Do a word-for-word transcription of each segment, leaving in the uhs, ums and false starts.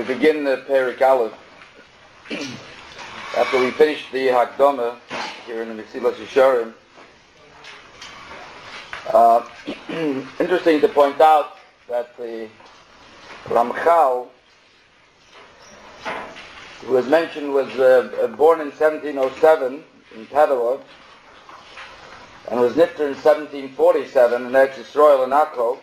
begin the Perik Aleph. After we finished the Hakdama here in the Mesilas Yesharim, uh, interesting to point out that the Ramchal, who was mentioned, was uh, born in seventeen oh seven in Padua and was nifter in seventeen forty-seven in Eretz Yisrael in Akko.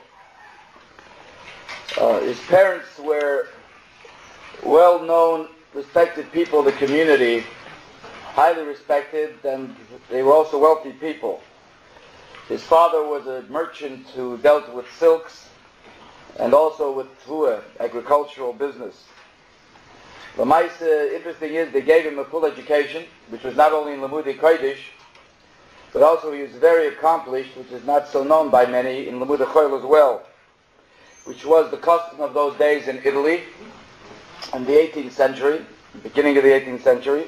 Uh, his parents were well-known, respected people of the community, highly respected, and they were also wealthy people. His father was a merchant who dealt with silks and also with tfua, agricultural business. The most uh, interesting is they gave him a full education, which was not only in Limudei Kodesh, but also he was very accomplished, which is not so known by many, in Limudei Chol as well, which was the custom of those days in Italy in the eighteenth century, beginning of the eighteenth century.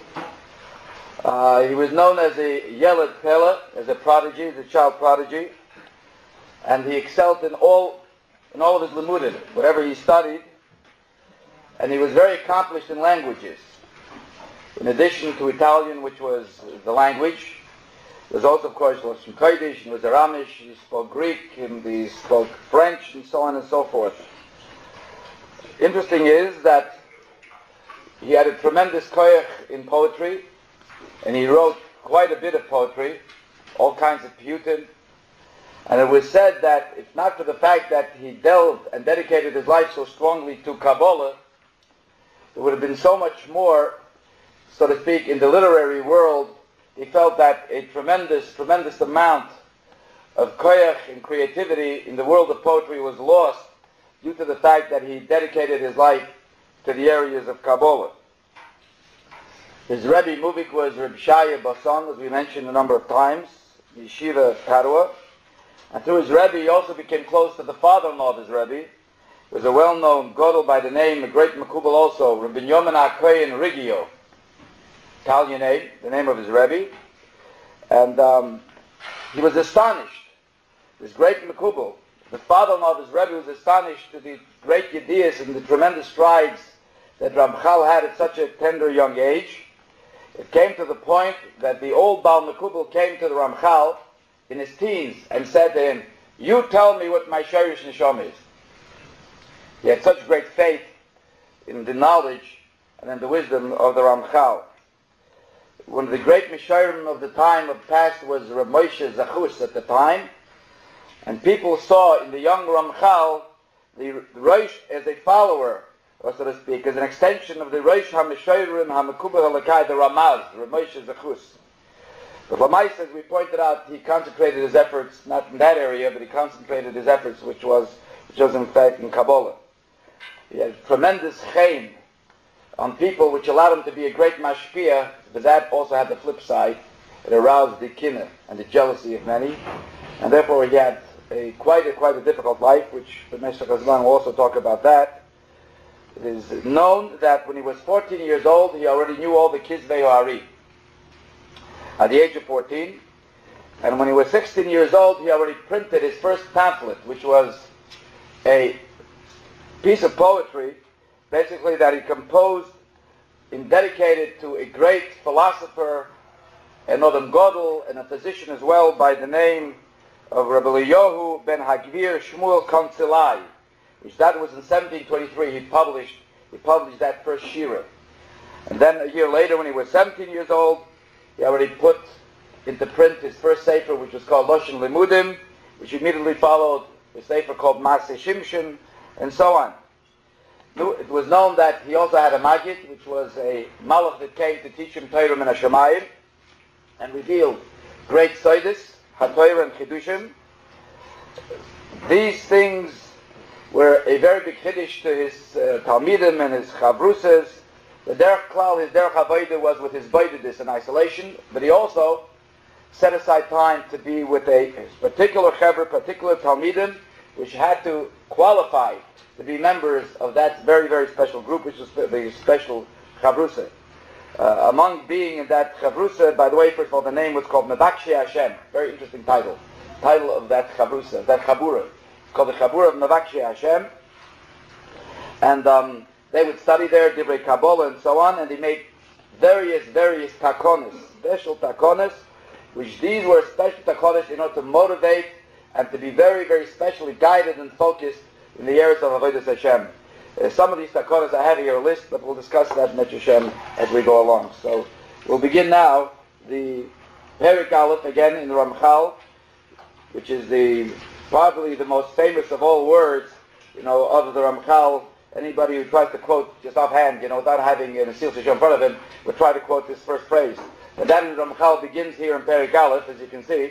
Uh, he was known as a Yeled Pele, as a prodigy, as a child prodigy, and he excelled in all in all of his Limudim, whatever he studied, and he was very accomplished in languages. In addition to Italian, which was the language, there was also, of course, Lashon Kodesh, he was Aramish, he spoke Greek, and he spoke French, and so on and so forth. Interesting is that he had a tremendous koyach in poetry, and he wrote quite a bit of poetry, all kinds of piyutim, and it was said that if not for the fact that he delved and dedicated his life so strongly to Kabbalah, there would have been so much more, so to speak, in the literary world. He felt that a tremendous, tremendous amount of koyach and creativity in the world of poetry was lost due to the fact that he dedicated his life to the areas of Kabbalah. His Rebbe Muvik was Reb Shaya Basan, as we mentioned a number of times, Yeshiva Padua. And through his Rebbe, he also became close to the father-in-law of his Rebbe. He was a well-known Godel by the name, a great Makubal also, Rabbi Yomen HaKohen Rigio. Italian name, the name of his Rebbe. And um, he was astonished. This great Makubal, the father-in-law of his Rebbe, was astonished to the great Yedias and the tremendous strides that Ramchal had at such a tender young age. It came to the point that the old Baal Makubal came to the Ramchal in his teens and said to him, "You tell me what my Shorish Neshama is." He had such great faith in the knowledge and in the wisdom of the Ramchal. One of the great Misharim of the time of past was Rav Moshe Zachus at the time, and people saw in the young Ramchal the Rosh as a follower, or so to speak, as an extension of the Rosh HaMisharim HaMekubah HaLakai, the Ramaz, Rav Moshe Zachus. But Lamais, as we pointed out, he concentrated his efforts, not in that area, but he concentrated his efforts, which was, which was in fact in Kabbalah. He had tremendous chaim on people, which allowed him to be a great mashpia, but that also had the flip side. It aroused the kinna and the jealousy of many, and therefore he had a quite a quite a difficult life, which the Meshach Hazman will also talk about that. It is known that when he was fourteen years old, he already knew all the Kizvei Ha'ari at the age of fourteen, and when he was sixteen years old, he already printed his first pamphlet, which was a piece of poetry, basically that he composed and dedicated to a great philosopher, an Odom Godel, and a physician as well, by the name of Rabbi Eliyahu ben Hagvir Shmuel Konsilai, which that was in seventeen twenty-three. He published he published that first shira, and then a year later, when he was seventeen years old, he already put into print his first sefer, which was called Loshen Limudim, which immediately followed a sefer called Maseh Shimshon, and so on. It was known that he also had a Magid, which was a Malach that came to teach him Torah min Hashamayim, and revealed great Soidis, HaTorah and Chidushim. These things were a very big Chiddush to his uh, Talmidim and his Chavrusas. The Derech Klal, his Derech Avodah was with his Boididis in isolation, but he also set aside time to be with a particular Chaver, particular Talmidim, which had to qualify to be members of that very, very special group, which is the special Chavrusa. Uh, among being in that Chavrusa, by the way, first of all, the name was called Mevakshei Hashem. Very interesting title. Title of that Chavrusa, that Chabura. It's called the Chabura of Mevakshei Hashem. And um, they would study there, Divrei Kabbalah and so on, and they made various, various takonis, special takonis, which these were special takonis in order to motivate and to be very, very specially guided and focused in the areas of Avodas Hashem. Uh, some of these takonis I have here a list, but we'll discuss that in Hashem as we go along. So we'll begin now the Perik Aleph again in the Ramchal, which is the probably the most famous of all words, you know, of the Ramchal. Anybody who tries to quote just offhand, you know, without having a Nesil Shishon in front of him, would try to quote this first phrase. And that in the Ramchal begins here in Perik Aleph, as you can see.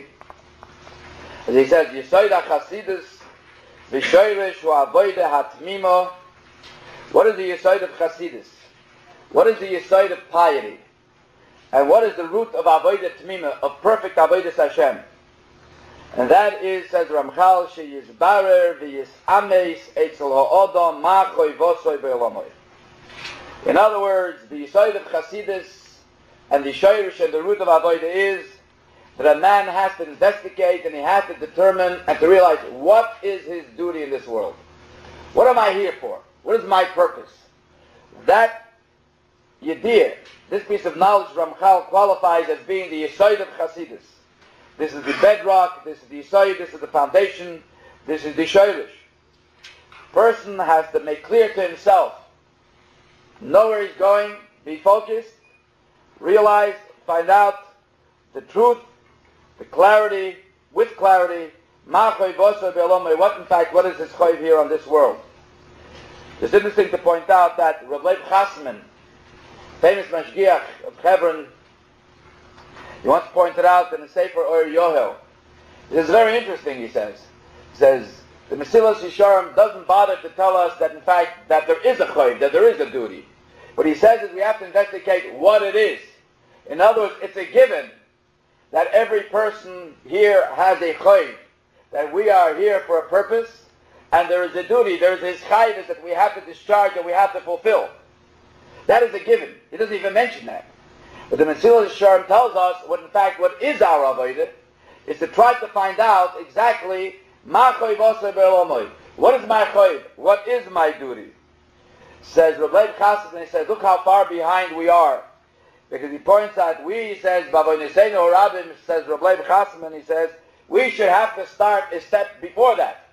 As he says, Yisoid HaChasidus V'shoyresh Hu'avoide HaTmimo. What is the Yisoid of Chasidus? What is the Yisoid of piety? And what is the root of Avoide Tmima, of perfect Avodas Hashem? And that is, says Ramchal, she is barer v'yisameis etzel ha'odom ma'choi v'osoi be'olomoy. In other words, the Yisoid of Chasidus and the Shoyrish and the root of Avodah is that a man has to investigate and he has to determine and to realize what is his duty in this world. What am I here for? What is my purpose? That Yediyah, this piece of knowledge Ramchal qualifies as being the Yisoid of Chasidus. This is the bedrock, this is the Yisoid, this is the foundation, this is the Shoyrish. Person has to make clear to himself, know where he's going, be focused, realize, find out the truth, the clarity, with clarity, what in fact, what is his choiv here on this world. It's interesting to point out that Rav Leib Chasman, famous Mashgiach of Hebron, he once pointed out in the Sefer Or Yohel. This is very interesting, he says. He says, the Mesilas Yesharim doesn't bother to tell us that in fact, that there is a choiv, that there is a duty. What he says is we have to investigate what it is. In other words, it's a given that every person here has a choiv, that we are here for a purpose, and there is a duty, there is his chayvus that we have to discharge, that we have to fulfill. That is a given. He doesn't even mention that. But the Mesilas Yesharim tells us what in fact what is our avodah is to try to find out exactly ma choiv oseh be'olomoy. What is my choiv? What is my duty? Says Rav Leib Chassid, and he says, look how far behind we are. Because he points out, we, he says, Bavoneseinu Rabim, says Rav Leib Chassid, and he says, we should have to start a step before that.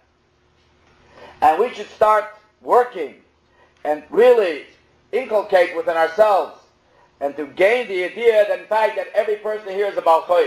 And we should start working and really inculcate within ourselves and to gain the idea that in fact that every person here is a Baal Choiv.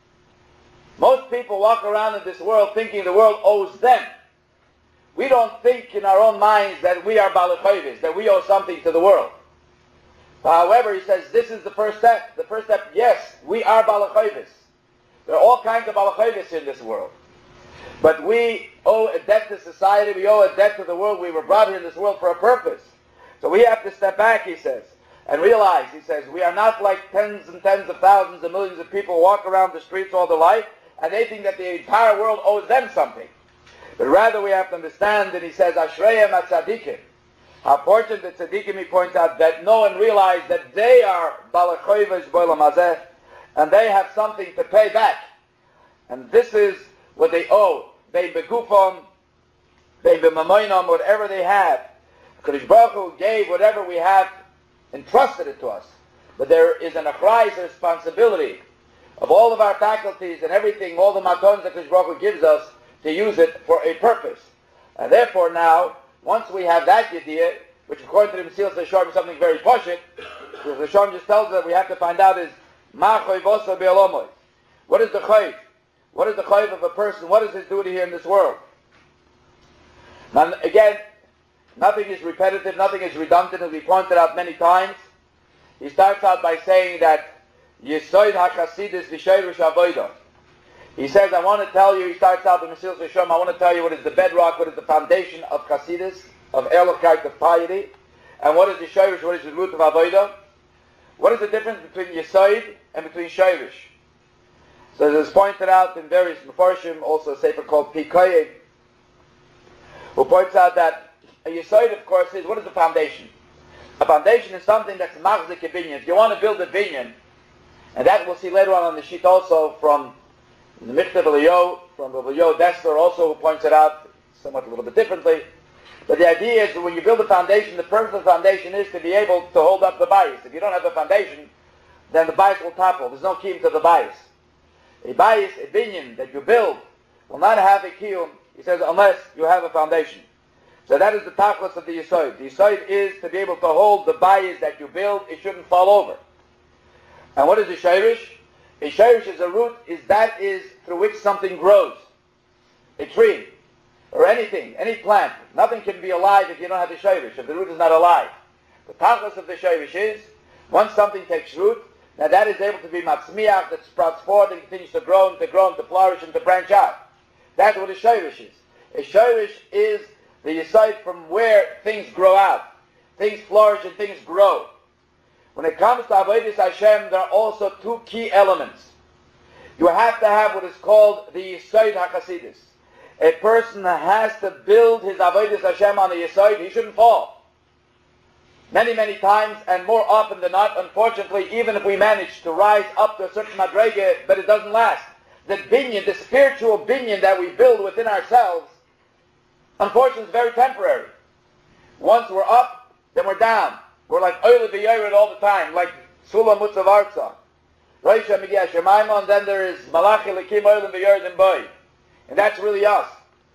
Most people walk around in this world thinking the world owes them. We don't think in our own minds that we are Baal Choivis, that we owe something to the world. However, he says this is the first step. The first step, yes, we are Baal Choivis. There are all kinds of Baal Choivis in this world. But we owe a debt to society, we owe a debt to the world. We were brought here in this world for a purpose. So we have to step back, he says, and realize, he says, we are not like tens and tens of thousands and millions of people who walk around the streets all their life, and they think that the entire world owes them something. But rather we have to understand that he says, Ashreyem HaTzadikim. How fortunate the tzaddikim, he points out, that know and realize that they are Baal Choives B'olam Hazeh, and they have something to pay back. And this is what they owe. They begufam, they b'mamoinam, whatever they have. Kadosh Baruch Hu gave whatever we have, entrusted it to us. But there is an achrayus responsibility of all of our faculties and everything, all the matons that Kadosh Baruch Hu gives us, to use it for a purpose. And therefore now, once we have that idea, which according to the Mesilas Yesharim is something very poshut, because the Yesharim just tells us that we have to find out is, ma choiv oseh be'olomoy. What is the choiv? What is the choiv of a person? What is his duty here in this world? Now again, nothing is repetitive, nothing is redundant, as we pointed out many times. He starts out by saying that Yisoid HaChasidus V'shoyrish Avodah. He says, I want to tell you, he starts out in Mesilas Yesharim, I want to tell you what is the bedrock, what is the foundation of Chasidus, of Elochkeit, of piety, and what is the Shoyrish, what is the root of Avodah. What is the difference between Yisoid and between Shoyrish? So as is pointed out in various Mefarshim, also a sefer called Pikoye, who points out that a Yisoid, of course, is, what is the foundation? A foundation is something that's machzik a binyan. If you want to build a binyan, and that we'll see later on on the sheet also from the Michtav Eliyahu, from Eliyahu Dessler also, who points it out somewhat a little bit differently, But the idea is that when you build a foundation, the purpose of the foundation is to be able to hold up the bias. If you don't have a foundation, then the bias will topple. There's no kiyum to the bias. A bias, a binyan that you build, will not have a kiyum, he says, unless you have a foundation. So that is the tachlis of the yisoid. The yisoid is to be able to hold the bias that you build. It shouldn't fall over. And what is a shayrish? A shayrish is a root, is that is through which something grows. A tree, or anything, any plant. Nothing can be alive if you don't have a shayrish, if the root is not alive. The tachlis of the shayrish is, once something takes root, now that is able to be matzmiach, that sprouts forward and continues to grow and to grow and to flourish and to branch out. That's what a shayrish is. A shayrish is the yisoid from where things grow out. Things flourish and things grow. When it comes to Avodas Hashem, there are also two key elements. You have to have what is called the yisoid HaChasidus. A person has to build his Avodas Hashem on the yisoid. He shouldn't fall. Many, many times, and more often than not, unfortunately, even if we manage to rise up to a certain madrega, but it doesn't last. The binyan, the spiritual binyan that we build within ourselves, unfortunately, is very temporary. Once we're up, then we're down. We're like oil b'yored all the time, like Sulam Mutzav Arza. Reisha Migia Shemaima, and then there is Malachi Lekim oil b'yored and boy. And that's really us.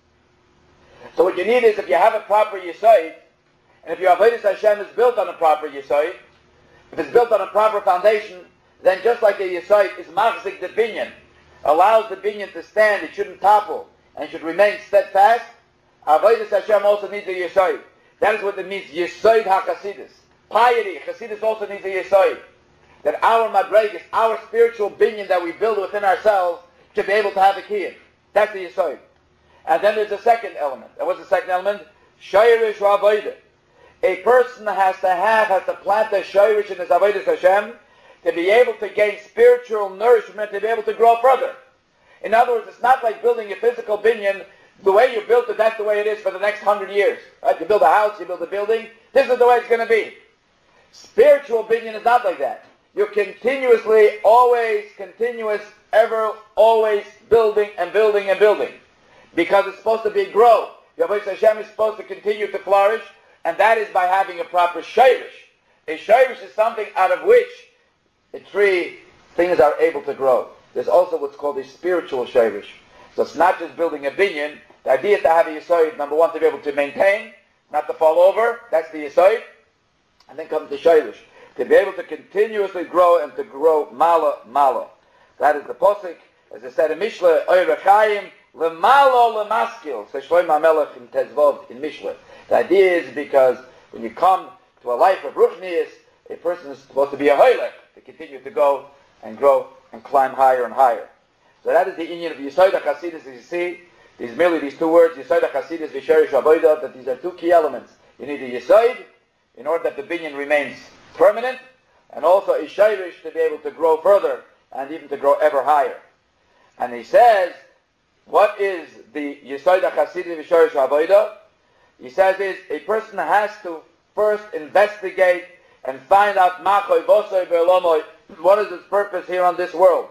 So what you need is, if you have a proper yisoid, and if your Avodas Hashem is built on a proper yisoid, if it's built on a proper foundation, then just like a yisoid is machzik the binyan, allows the binyan to stand, it shouldn't topple, and it should remain steadfast, Avodas Hashem also needs a yisoid. That is what it means, yisoid ha-chasidus. Piety, chasidus also needs a yisoid. That our madregas, our spiritual binyan that we build within ourselves, should be able to have a kiyum. That's the yisoid. And then there's a second element. And what's the second element? Shayrish v'avodah. A person has to have, has to plant a shayrish in his Avodas Hashem to be able to gain spiritual nourishment, to be able to grow further. In other words, it's not like building a physical binyan. The way you built it, that's the way it is for the next hundred years. Right? You build a house, you build a building, this is the way it's going to be. Spiritual binyan is not like that. You're continuously, always, continuous, ever, always building and building and building. Because it's supposed to be grow. Your Avodas Hashem is supposed to continue to flourish, and that is by having a proper shayrish. A shayrish is something out of which a tree, things are able to grow. There's also what's called a spiritual shayrish. So it's not just building a binyan. The idea is to have a yisoid, number one, to be able to maintain, not to fall over. That's the yisoid. And then comes the shayrish. To be able to continuously grow and to grow mala, mala. That is the posik. As I said in Mishle, Oy Rechayim, Lemalo Lemaskil, says Shlomo HaMelech in Tezvov in Mishle. The idea is because when you come to a life of Ruchnius, a person is supposed to be a hoylech, to continue to go and grow and climb higher and higher. So that is the inyan of Yisoid HaChasidus, as you see. These merely these two words, Yisoid HaChasidus, V'sherish Avodah, that these are two key elements. You need a Yisoid, in order that the binyan remains permanent, and also a Shayrish to be able to grow further, and even to grow ever higher. And he says, what is the Yisoid HaChasidus, V'sherish Avodah? He says is, a person has to first investigate and find out Machoy Vosoy Ve'olomoy, what is its purpose here on this world.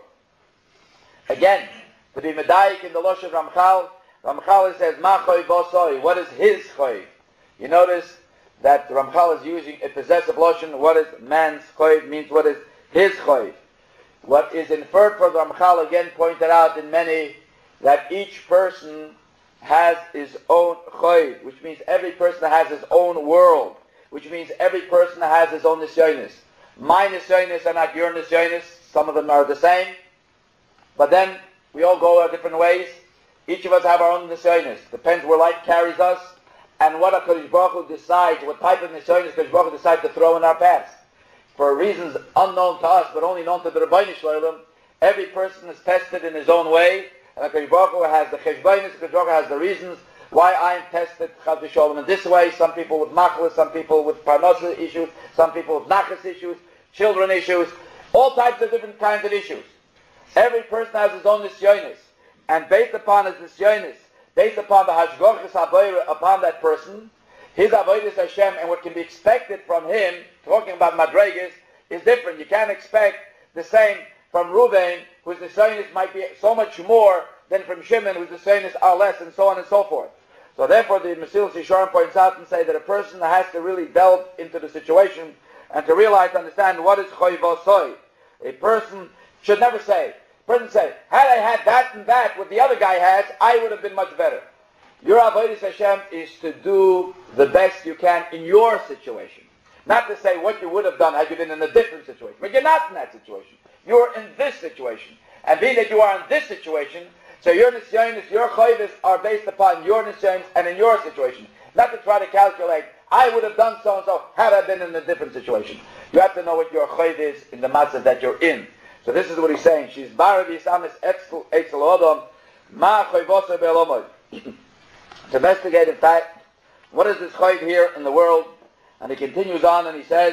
Again, to be medayik in the Losh of Ramchal, Ramchal says, Machoy Vosoy, what is his choy? You notice that Ramchal is using a possessive lotion. What is man's choy? Means what is his choy. What is inferred from Ramchal, again pointed out in many, that each person has his own choy, which means every person has his own world, which means every person has his own nisyonis. My nisyonis are not your nisyonis. Some of them are the same. But then, we all go our different ways. Each of us have our own nisyonis. Depends where life carries us, and what HaKadosh Baruch Hu decides, what type of nisyonis HaKadosh Baruch Hu decides to throw in our paths. For reasons unknown to us, but only known to the Rabbeinu Shloim, every person is tested in his own way, and HaKadosh Baruch Hu has the cheshbonis, HaKadosh Baruch Hu has the reasons why I am tested, Chas v'Sholem, in this way. Some people with machlis, some people with parnosa issues, some people with nachas issues, children issues, all types of different kinds of issues. Every person has his own nisyonis, and based upon his nisyonis, based upon the hashgochas habayra upon that person, his avodas Hashem and what can be expected from him, talking about madregas, is different. You can't expect the same from Reuven, whose nisyonis might be so much more than from Shimon, whose nisyonis are less, and so on and so forth. So therefore the Mesilas Yesharim points out and say that a person has to really delve into the situation and to realize, understand what is choivosoi. A person should never say, a person say, had I had that and that, what the other guy has, I would have been much better. Your avodas Hashem is to do the best you can in your situation. Not to say what you would have done had you been in a different situation. But you're not in that situation. You're in this situation. And being that you are in this situation, so your nisyonis, your chayvus are based upon your nisyonis and in your situation. Not to try to calculate, I would have done so-and-so had I been in a different situation. You have to know what your chayv is in the matzah that you're in. So this is what he's saying. She's bara v'yisamis etzel odom ma chayvosay be'elomoy. To investigate, in fact, what is this chayv here in the world? And he continues on and he says,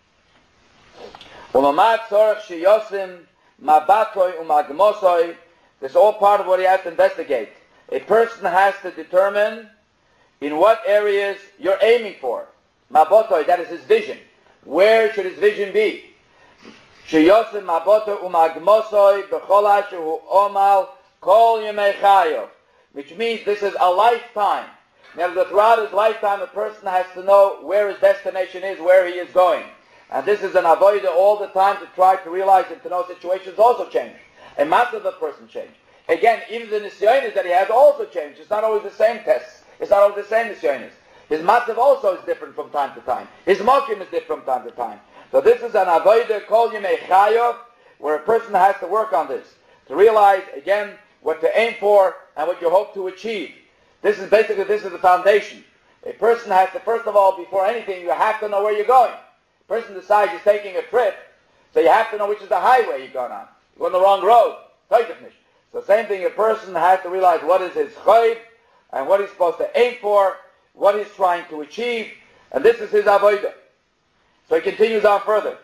U'lamad tzorach sheyosim mabatoy u'magmosoi. This is all part of what he has to investigate. A person has to determine in what areas you're aiming for. Mabotoi, that is his vision. Where should his vision be? Sheyosim mabotoi u'magmosoi b'chol asher hu omal kol yemei chayo. Which means this is a lifetime. Now, throughout his lifetime, a person has to know where his destination is, where he is going. And this is an avodah all the time to try to realize and to know situations also change. A matter of the person change. Again, even the nisyonis that he has also change. It's not always the same tests. It's not always the same nisyonis. His matzav also is different from time to time. His mokim is different from time to time. So this is an avodah kol yemei chayav, where a person has to work on this. To realize, again, what to aim for and what you hope to achieve. This is basically, this is the foundation. A person has to, first of all, before anything, you have to know where you're going. A person decides he's taking a trip, so you have to know which is the highway you're going on. You're on the wrong road. So same thing, a person has to realize what is his chayv, and what he's supposed to aim for, what he's trying to achieve, and this is his avodah. So he continues on further.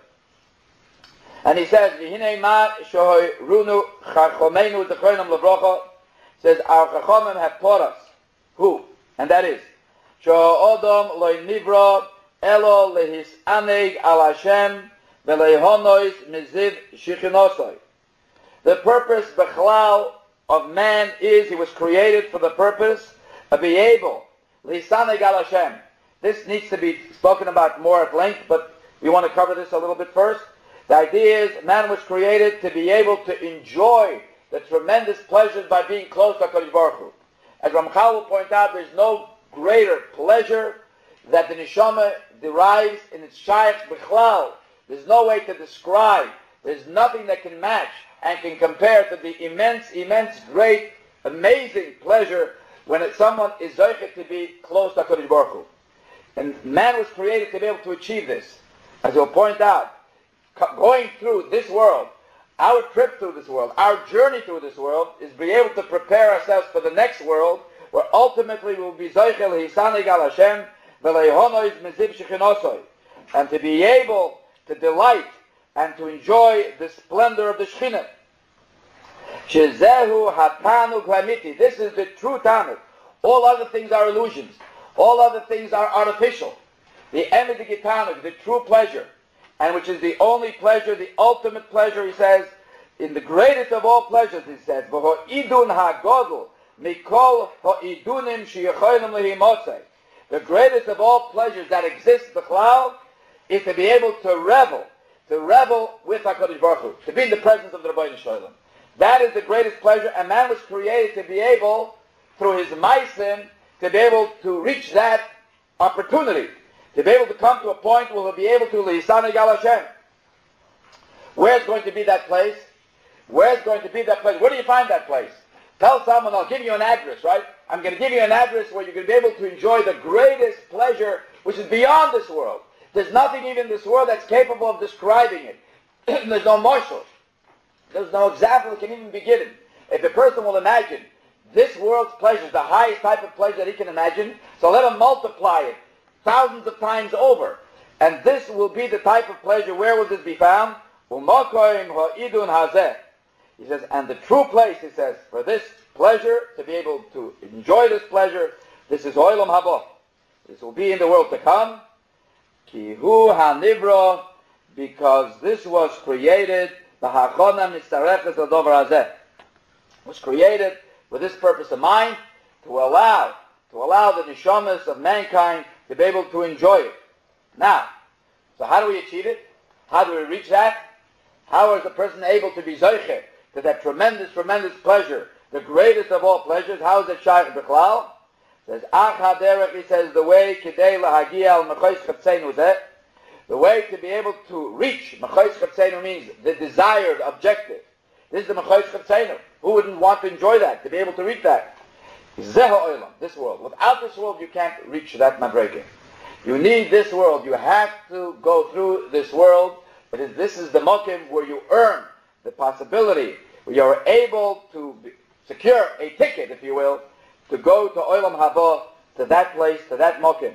And he says, V'hinei ma shohoi runu charchomeinu d'choinam levrocha, says, our chachomim have taught us. Who? And that is, Sho'odom loy nivra elo lehis aneg al Hashem v'leihonois miziv shichinosoi. The purpose, bechlal, of man is he was created for the purpose of being able, lehis aneg al Hashem. This needs to be spoken about more at length, but we want to cover this a little bit first. The idea is man was created to be able to enjoy the tremendous pleasures by being close to HaKadosh Baruch Hu. As Ramchal will point out, there's no greater pleasure that the neshama derives in its shayach b'chlal. There's no way to describe. There's nothing that can match and can compare to the immense, immense, great, amazing pleasure when it, someone is zocheh to be close to HaKadosh Baruch Hu. And man was created to be able to achieve this. As he'll point out, going through this world, our trip through this world, our journey through this world, is be able to prepare ourselves for the next world, where ultimately we will be zocheh lehisanig al Hashem v'leihonois miziv shechinosoi, and to be able to delight and to enjoy the splendor of the Shekhinah. Shezehu hatanug ha'amiti. This is the true tanug. All other things are illusions. All other things are artificial. The emet tanug, the true pleasure, and which is the only pleasure, the ultimate pleasure, he says, in the greatest of all pleasures, he says, V'ho'idun ha'godl mikol ho'idunim sheyecholim lehimosei. The greatest of all pleasures that exist, the cloud, is to be able to revel, to revel with HaKadosh Baruch Hu, to be in the presence of the Rebbeinu Shalom. That is the greatest pleasure, and man was created to be able, through his maisim, to be able to reach that opportunity. To be able to come to a point where he'll be able to Lisaneg al Hashem. Where's going to be that place? Where's going to be that place? Where do you find that place? Tell someone, I'll give you an address, right? I'm going to give you an address where you're going to be able to enjoy the greatest pleasure, which is beyond this world. There's nothing even in this world that's capable of describing it. There's no marshal. There's no example that can even be given. If a person will imagine this world's pleasure, the highest type of pleasure that he can imagine, so let him multiply it thousands of times over. And this will be the type of pleasure. Where will this be found? He says, and the true place, he says, for this pleasure, to be able to enjoy this pleasure, this is Olam Haba. This will be in the world to come. Kihu hanivro, because this was created, was created with this purpose in mind, to allow to allow the neshamas of mankind to be able to enjoy it. Now, so how do we achieve it? How do we reach that? How is the person able to be zoiche to that tremendous, tremendous pleasure, the greatest of all pleasures? How is it shaykh b'chlal? Says Ach haderech, he says, the way kidei lahagia al mechois chatzeinu zeh, the way to be able to reach mechois chatzeinu means the desired objective. This is the mechois chatzeinu. Who wouldn't want to enjoy that? To be able to reach that? Zeh ha'olam, this world. Without this world, you can't reach that madrega. You need this world. You have to go through this world. But this is the mokim where you earn the possibility, where you're able to secure a ticket, if you will, to go to Olam Haba, to that place, to that mokim.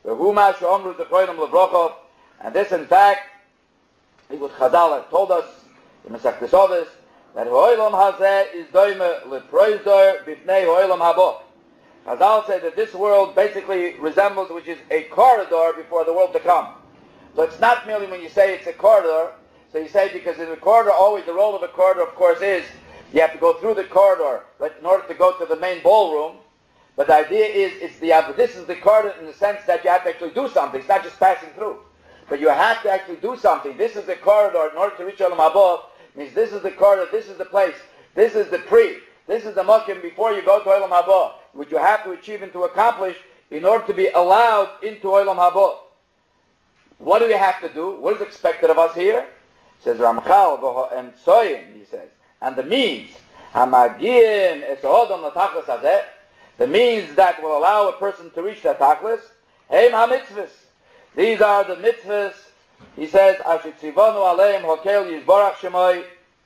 And this, in fact, is what Chazal told us in Masechtas Avos, that Olam Hazeh is doime leproizdor bifnei Olam Haba. Chazal said that this world basically resembles, which is a corridor before the world to come. So it's not merely when you say it's a corridor, so you say because in the corridor, always the role of a corridor, of course, is you have to go through the corridor right, in order to go to the main ballroom. But the idea is, it's the this is the corridor in the sense that you have to actually do something. It's not just passing through. But you have to actually do something. This is the corridor in order to reach Olam Haba. Means this is the corridor, this is the place, this is the pre, this is the mokim before you go to Olam Haba, which you have to achieve and to accomplish in order to be allowed into Olam Haba. What do we have to do? What is expected of us here? Says Ramchal and Soyim, he says, and the means, Hamagim es odom l'tachlis hazeh, the means that will allow a person to reach that tachlis, heim ha-mitzvahs. These are the mitzvahs. He says, Asher tzivonu aleim hokel yizborach shemoi,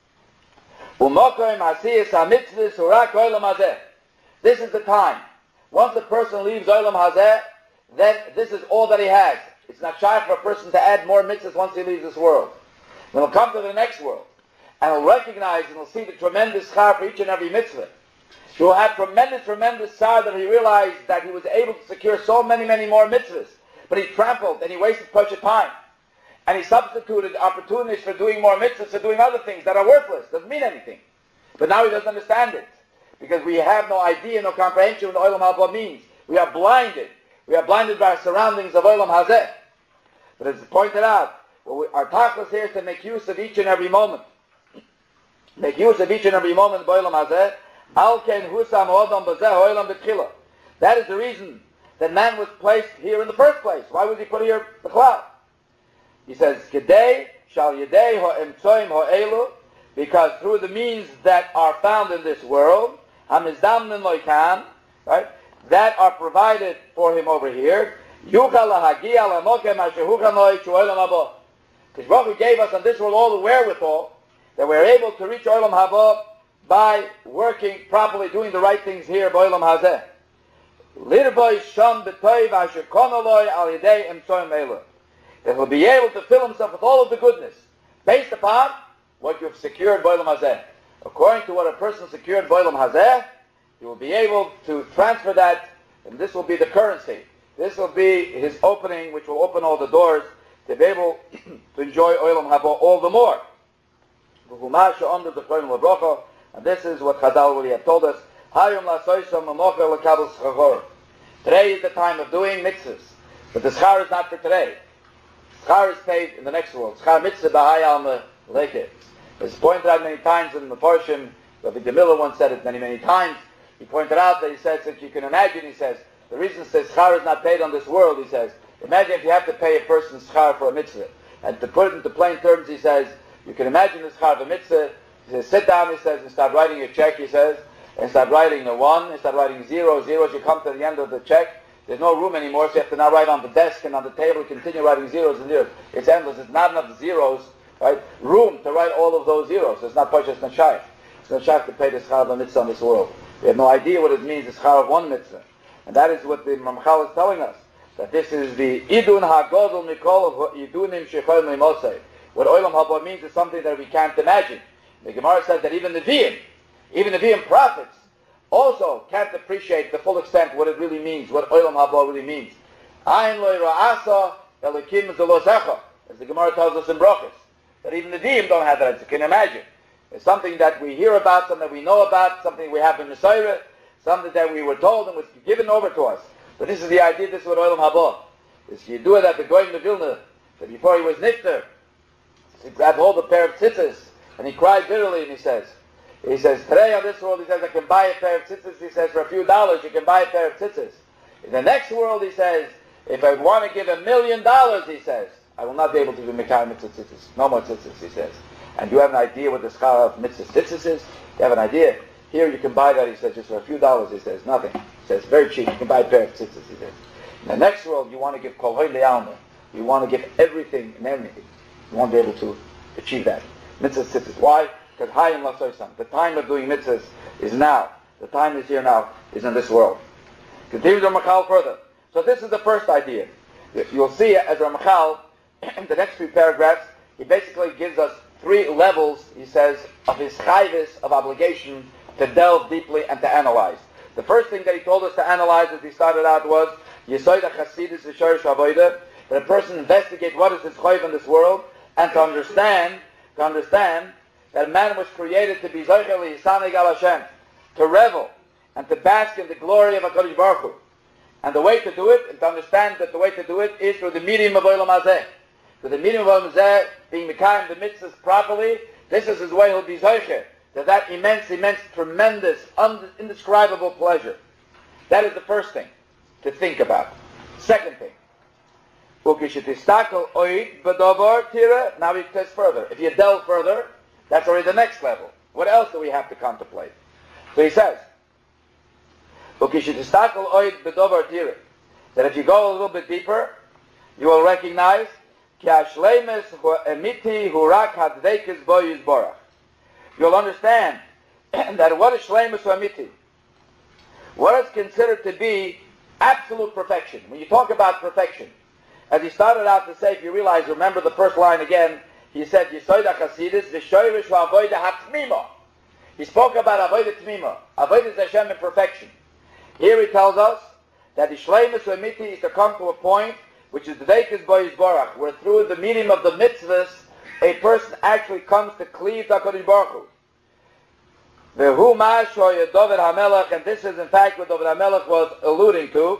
umokoim asiyas ha-mitzvahs urak olam hazeh. This is the time. Once the person leaves olam hazeh, then this is all that he has. It's not shy for a person to add more mitzvahs once he leaves this world. Then he'll come to the next world, and he'll recognize and he'll see the tremendous schar for each and every mitzvah. He will have tremendous, tremendous schar that he realized that he was able to secure so many, many more mitzvahs. But he trampled and he wasted precious time. And he substituted opportunities for doing more mitzvahs for doing other things that are worthless, doesn't mean anything. But now he doesn't understand it. Because we have no idea, no comprehension of what Olam Haba means. We are blinded. We are blinded by our surroundings of Olam Hazeh. But as pointed out, well, we, our tachlis here is to make use of each and every moment. Make use of each and every moment of Olam Hazeh. Al ken husam odom b'zeh olam b'tchila. That is the reason that man was placed here in the first place. Why was he put here, the cloud? He says, Kedei shal yedei ha'emtsoim ha'elu, because through the means that are found in this world, hamizdamnin loikam, right, that are provided for him over here, yuchal lahagia lamokem ashehuchamoi chu'olam haba. Because Baruch Hu gave us on this world all the wherewithal that we're able to reach Olam Haba by working properly, doing the right things here by Olam Hazeh. Lirboy sham b'toiv asher konoloi al yedei emtsoim elu. That he'll be able to fill himself with all of the goodness based upon what you've secured by Olam Hazeh. According to what a person secured by Olam Hazeh, he will be able to transfer that, and this will be the currency. This will be his opening, which will open all the doors to be able to enjoy Olam Haba all the more. And this is what Chazal really have told us. Today is the time of doing mitzvahs, but the schar is not for today. Schar is paid in the next world. Schar mitzvah b'hayal meleke. It's pointed out many times in the portion. Rabbi DeMiller once said it many, many times. He pointed out that he says that you can imagine, he says, the reason it says schar is not paid on this world, he says, imagine if you have to pay a person schar for a mitzvah. And to put it into plain terms, he says, you can imagine the schar of a mitzvah. He says, sit down, he says, and start writing a check, he says, and start writing a one, and start writing zero, zeros. You come to the end of the check, there's no room anymore, so you have to now write on the desk and on the table, continue writing zeros and zeros. It's endless. It's not enough zeros, right? Room to write all of those zeros. It's not just not shy. It's not shy to pay the schar of a mitzvah in this world. We have no idea what it means, the schar of one mitzvah. And that is what the Ramchal is telling us. That this is the idun hagodol mikol idunim shechol meimosei. What Olam Haba means is something that we can't imagine. The Gemara says that even the Nevi'im, even the Nevi'im prophets, also can't appreciate the full extent what it really means, what Olam Haba really means. Ayin lo ra'asa elikim zelosecha, as the Gemara tells us in Brachos, that even the Nevi'im don't have that. You can imagine. It's something that we hear about, something that we know about, something we have in Messiah, something that we were told and was given over to us. But this is the idea, this is what Olam Haba. Is you do it at the Goyim of Vilna, that before he was nifter, he grabbed hold of a pair of tzitzis, and he cried bitterly, and he says, he says, today on this world, he says, I can buy a pair of tzitzis, he says, for a few dollars, you can buy a pair of tzitzis. In the next world, he says, if I want to give a million dollars, he says, I will not be able to do Mekayim mitzvah tzitzis. No more tzitzis, he says. And you have an idea what the schar of mitzvah tzitzis is? You have an idea? Here you can buy that, he says, just for a few dollars, he says, nothing. He says, very cheap, you can buy a pair of tzitzis, he says. In the next world, you want to give kol hoy le'alma. You want to give everything and everything. You won't be able to achieve that. Mitzvah tzitzis. Why? Because hayim lasoisam. The time of doing mitzvahs is now. The time is here now, is in this world. Continues Ramachal further. So this is the first idea. You'll see as Ramachal, in the next few paragraphs, he basically gives us three levels, he says, of his chayvis, of obligation, to delve deeply and to analyze. The first thing that he told us to analyze as he started out was, Yesoid HaChasidus V'Shorish HaAvodah, that a person investigate what is his chayv in this world, and to understand, to understand that man was created to be Zochel Yisaneg Al Hashem, to revel and to bask in the glory of HaKadosh Baruch Hu. And the way to do it, and to understand that the way to do it, is through the medium of Olam Hazeh. Through the medium of Olam Hazeh, being Mekayim the mitzvahs properly, this is his way he'll be Zochel, to that immense, immense, tremendous, indescribable pleasure. That is the first thing to think about. Second thing, now he says further. If you delve further, that's already the next level. What else do we have to contemplate? So he says, that if you go a little bit deeper, you will recognize you'll understand that what is shleimus amiti, what is considered to be absolute perfection. When you talk about perfection, as he started out to say, if you realize, remember the first line again, he said, Yesoid HaChasidus V'Shorish HaAvodah HaTmima. He spoke about Avodah Tmima, Avodah Hashem in perfection. Here he tells us that the shleimus amiti is to come to a point which is the Dveikus Bo Yisborach, where through the medium of the mitzvahs, a person actually comes to cleave to HaKadosh Baruch Hu. Vehu ma shoya David HaMelech, and this is in fact what David HaMelech was alluding to.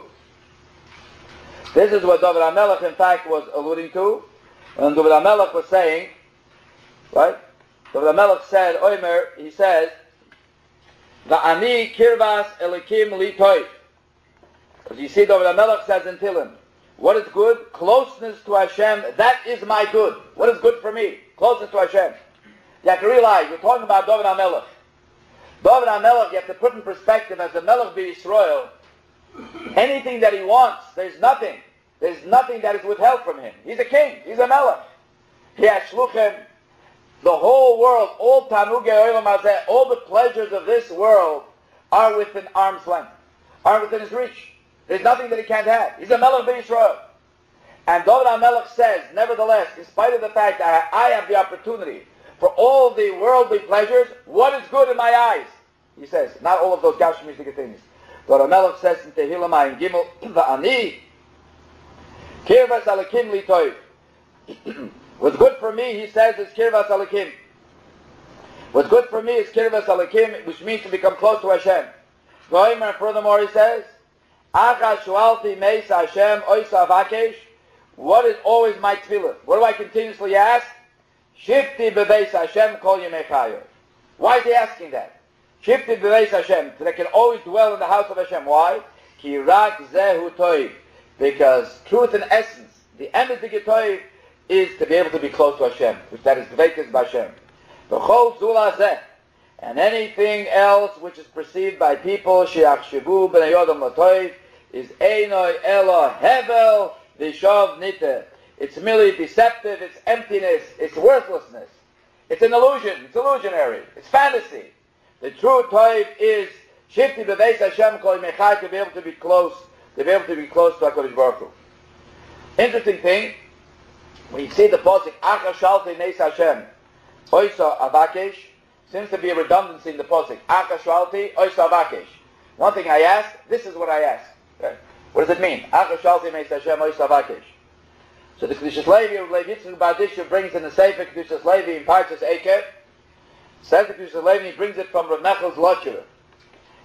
This is what David HaMelech in fact was alluding to. And David HaMelech was saying, right? David HaMelech said, Omer, he says, Va'ani kirvas elikim li toiv. As you see, David HaMelech says in Tehillim, what is good? Closeness to Hashem, that is my good. What is good for me? Closeness to Hashem. You have to realize, we're talking about David HaMelech. David HaMelech, you have to put in perspective, as the Melech B'Yisrael, anything that he wants, there's nothing. There's nothing that is withheld from him. He's a king. He's a Melech. He has shluchim. The whole world, all Tanugei Olam Hazeh, all the pleasures of this world are within arm's length, are within his reach. There's nothing that he can't have. He's a Melech B'Yisrael. And David HaMelech says, nevertheless, in spite of the fact that I have the opportunity for all the worldly pleasures, what is good in my eyes? He says, not all of those Gashmistic things. David HaMelech says in Tehillim Ayin Gimel, Va'ani Kirvas Alekim Li Toiv. What's good for me, he says, is Kirvas Alekim. What's good for me is Kirvas Alekim, which means to become close to Hashem. And furthermore, he says, Acha Shualti Meis Hashem Oisa Vakesh. What is always my tefillah? What do I continuously ask? Shifti Bebeis Hashem Kol Yemei Chayo. Why is he asking that? Shifti Bebeis Hashem, so they can always dwell in the house of Hashem. Why? Ki Rak Zehu Toiv. Because truth and essence, the end of the Toiv, is to be able to be close to Hashem, which that is Dveikus B'Hashem. V'chol Zula Zeh. And anything else which is perceived by people, Sheachshivu B'nei Yodam L'Toiv, is Einoi Elo Hevel V'Shov Nite. It's merely deceptive, it's emptiness, it's worthlessness. It's an illusion, it's illusionary, it's fantasy. The true Toiv is Shifti B'Beis Hashem Kol Mechai, to be able to be close, to be able to be close to HaKadosh Baruch Hu. Interesting thing, when you see the posuk, Acha Shalti Neis Hashem, Oisa Avakesh, seems to be a redundancy in the posuk. Acha Shalti, Oisa Avakesh. One thing I ask, this is what I ask. Okay? What does it mean? Acha Shalti Neis Hashem, Oisa Avakesh. So the Kedushas Levi of Levi Yitzchak Bardisha brings in the Sefer Kedushas Levi in Parshas Eikev. Says the Kedushas Levi, he brings it from Rav Nechel's Lotcher.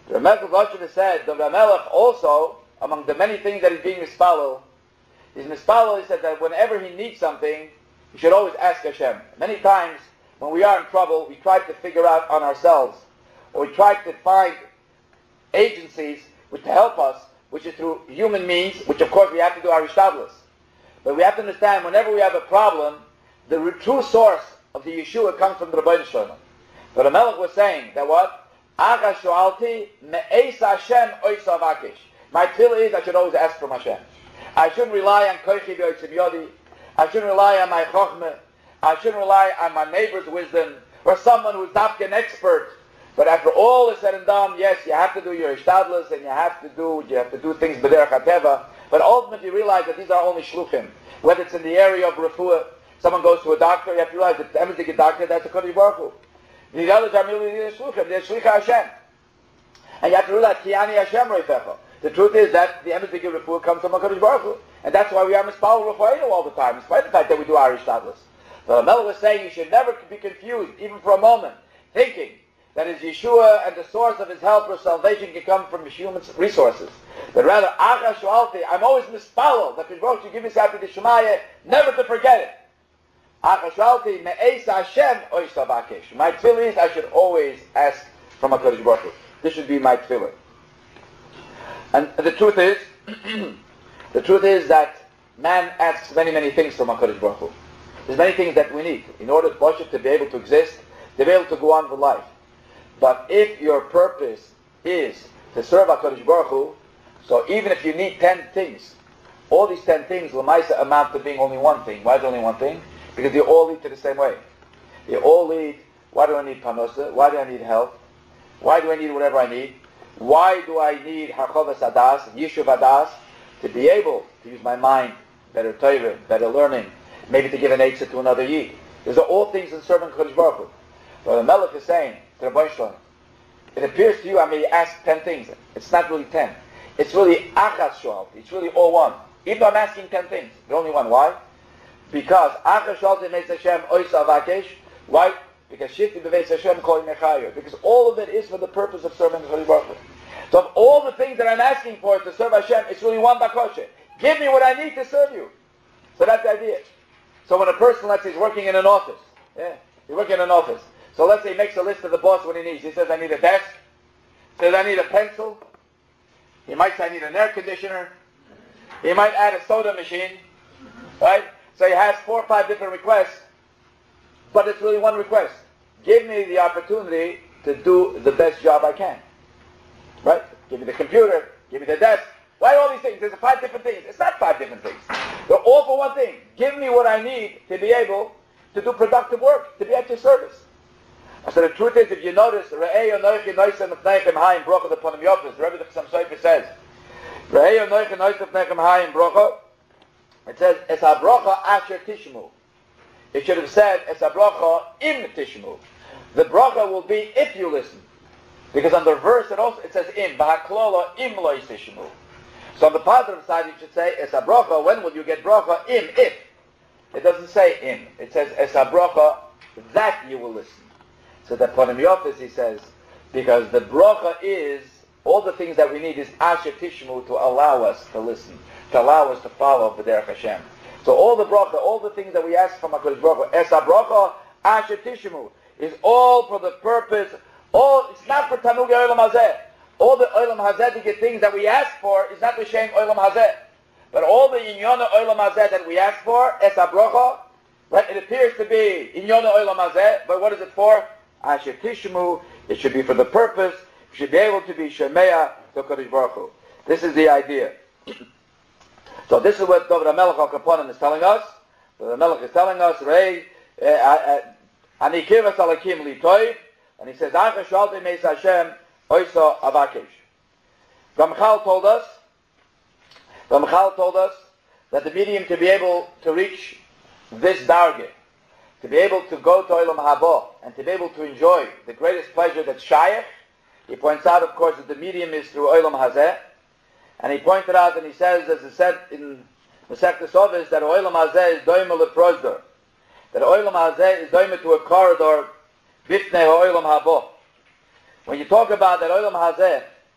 The Ramelech Lashon said, the Ramelech also, among the many things that he's being mispalel, he's mispalel, he said that whenever he needs something, he should always ask Hashem. Many times, when we are in trouble, we try to figure out on ourselves, or we try to find agencies which to help us, which is through human means, which of course we have to do our ishtadlus. But we have to understand, whenever we have a problem, the true source of the Yeshua comes from the Rebbeinu Shalom. But the Melech was saying that what? Aga shoalti me'es Hashem oisa avakish. My tefillah is I should always ask from Hashem. I shouldn't rely on koichi v'oitzim yodi. I shouldn't rely on my chokhmah. I shouldn't rely on my neighbor's wisdom or someone who's not an expert. But after all is said and done, yes, you have to do your ishtadlus and you have to do you have to do things b'derech hateva. But ultimately, you realize that these are only shluchim. Whether it's in the area of refuah, someone goes to a doctor, you have to realize that the emezik doctor, that's a Kodesh Baruch Hu. These others are merely the shluchim. They're shlicha Hashem. And you have to realize Kiani Hashem Reifecha. The truth is that the emezik refuah comes from a Kodesh Baruch Hu, and that's why we are mispal refuah all the time, despite the fact that we do our ishtadlus. So the Melech was saying you should never be confused, even for a moment, thinking that his Yeshua and the source of his help or salvation can come from human resources. But rather, Acha Shualti, I'm always mispalel that Kodesh should give us after the Shemaya, never to forget it. Acha Shualti, me'es Hashem oisa vakesh. My tefillah is I should always ask from a Kodesh Baruch Hu. This should be my tefillah. And the truth is, the truth is that man asks many, many things from a Kodesh Baruch Hu. There's many things that we need in order for us to be able to exist, to be able to go on with life. But if your purpose is to serve HaKadosh Baruch Hu, so even if you need ten things, all these ten things l'maisa amount to being only one thing. Why is it only one thing? Because they all lead to the same way. They all lead, why do I need panosa? Why do I need health? Why do I need whatever I need? Why do I need harchavas adas, yishuv adas? To be able to use my mind, better Torah, better learning, maybe to give an eitzah to another yid. These are all things in serving HaKadosh Baruch Hu. But the Melech is saying to the Rebbeinu Shalom, it appears to you I may ask ten things. It's not really ten. It's really achas shualti. It's really all one. Even though I'm asking ten things, the only one. Why? Because achas shualti meis Hashem oisa avakesh. Why? Because shifti beveis Hashem kol mechayer. Because all of it is for the purpose of serving HaKadosh Baruch Hu. So of all the things that I'm asking for to serve Hashem, it's really one bakoshe. Give me what I need to serve you. So that's the idea. So when a person, let's say, is working in an office, yeah, he's working in an office. So let's say he makes a list of the boss what he needs. He says, I need a desk. He says, I need a pencil. He might say, I need an air conditioner. He might add a soda machine. Right? So he has four or five different requests. But it's really one request. Give me the opportunity to do the best job I can. Right? Give me the computer. Give me the desk. Why all these things? There's five different things. It's not five different things. They're all for one thing. Give me what I need to be able to do productive work, to be at your service. So the truth is, if you notice, Re'ei Yonoichi Noisem Fneichem Hayim Brocha the Ponim Yofis, the Rebbe the Chassam Sofer says, Re'ei Yonoichi Noisem Fneichem Hayim Brocha, it says, Es HaBrocha Asher Tishmu. It should have said, Es HaBrocha Im Tishmu. The Brocha will be if you listen. Because on the verse it also it says Im, B'Haklola Im Lo Yisishmu. So on the positive side you should say, Es HaBrocha, when will you get Brocha? Im, if. It doesn't say Im. It says, Es HaBrocha, that you will listen. So that Ponim Yofis, he says, because the bracha is, all the things that we need is Asher Tishmu, to allow us to listen, to allow us to follow the Derech Hashem. So all the bracha, all the things that we ask from HaKadosh Baruch Hu, Esa bracha, Asher Tishmu, is all for the purpose, all, it's not for Tanugi Olam Hazeh. All the Olam Hazeh things that we ask for is not the Shem Olam Hazeh. But all the Inyona Olam Hazeh that we ask for, Esa bracha, right, it appears to be Inyona Olam Hazeh, but what is it for? Asher Tishmu, it should be for the purpose, it should be able to be Shemea to Kodesh Baruch Hu. This is the idea. So this is what Dov Ramelech HaKaponim is telling us. The Ramelech is telling us, Rei, Ani Kivas Alakim Li Toiv, and he says, Acha Shualti Meis Hashem, Oisa Avakesh. Ramchal told us, Ramchal told us that the medium to be able to reach this dargah, to be able to go to Olam Haba and to be able to enjoy the greatest pleasure that's Shayach, he points out, of course, that the medium is through Olam Hazeh, and he pointed out and he says, as he said in Masechtas Ovis, that Olam Hazeh is doime leprosdor, that Olam Hazeh is doime to a corridor bifnei Olam Haba. When you talk about that Olam Hazeh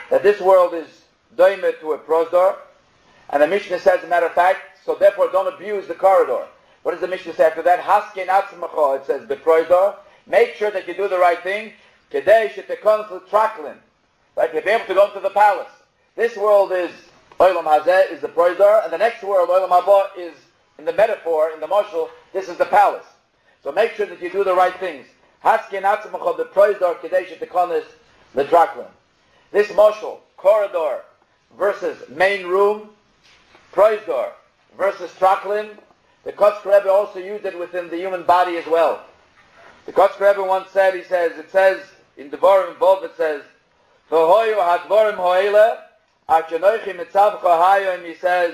that this world is doimed to a prosdor, and the Mishnah says, as a matter of fact, so therefore don't abuse the corridor. What does the Mishnah say after that? Haskin atzmacho, it says, beproidor, make sure that you do the right thing, kedei shetekon traklin, right, you'll be able to go to the palace. This world is, Olam Hazeh is the proidor, and the next world, Olam Haba, is, in the metaphor, in the moshel, this is the palace. So make sure that you do the right things. Haskin atzmacho, beproidor, kedei shetekon the traklin. This moshel, corridor, versus main room, proidor, versus traklin, the Kotzker Rebbe also used it within the human body as well. The Kotzker Rebbe once said, he says, it says, in Devarim Vov, it says, V'hoyu hadvorim ho'ele, achenoichi mitzavcha hayom, he says,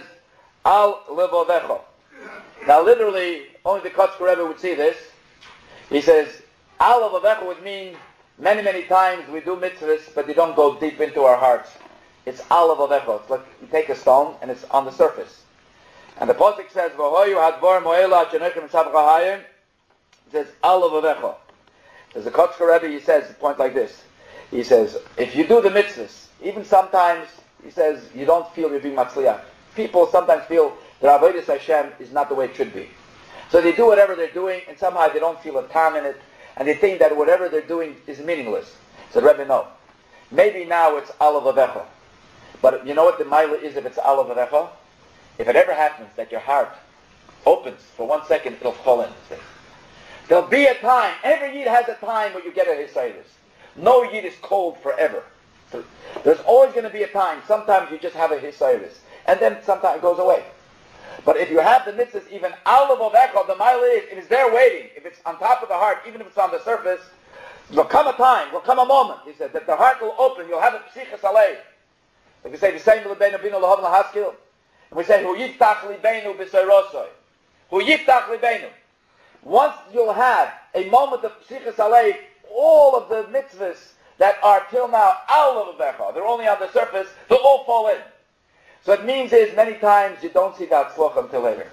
al levovecho. Now literally, only the Kotzker Rebbe would see this. He says, al levovecho would mean, many, many times we do mitzvahs, but they don't go deep into our hearts. It's al levovecho. It's like you take a stone, and it's on the surface. And the Pasuk says, "V'hoyu hadvar mo'ela chenechem sabchahayim." It says, "Al levavecha." There's a Kotzker Rebbe. He says a point like this. He says, if you do the mitzvahs, even sometimes he says you don't feel you're being matzliach. People sometimes feel that avodas Hashem is not the way it should be, so they do whatever they're doing, and somehow they don't feel a time in it, and they think that whatever they're doing is meaningless. So the Rebbe, no. Maybe now it's al levavecha, but you know what the milah is if it's al levavecha? If it ever happens that your heart opens for one second, it'll fall in. There'll be a time, every Yid has a time where you get a Hisaydus. No Yid is cold forever. So there's always going to be a time, sometimes you just have a Hisaydus, and then sometimes it goes away. But if you have the mitzvahs, even al levavecha, the mile is, it is there waiting. If it's on top of the heart, even if it's on the surface, there'll come a time, there'll come a moment, he said, that the heart will open, you'll have a psichas alei. Like we say, the same with Beinu Bino Lahav Lahaskil. We say, Hu yiftach libeinu b'seirosoi. Hu yiftach libeinu. Once you'll have a moment of psichas alei, all of the mitzvahs that are till now al levavecha, they're only on the surface, they'll all fall in. So it means is many times you don't see that tzloch until later.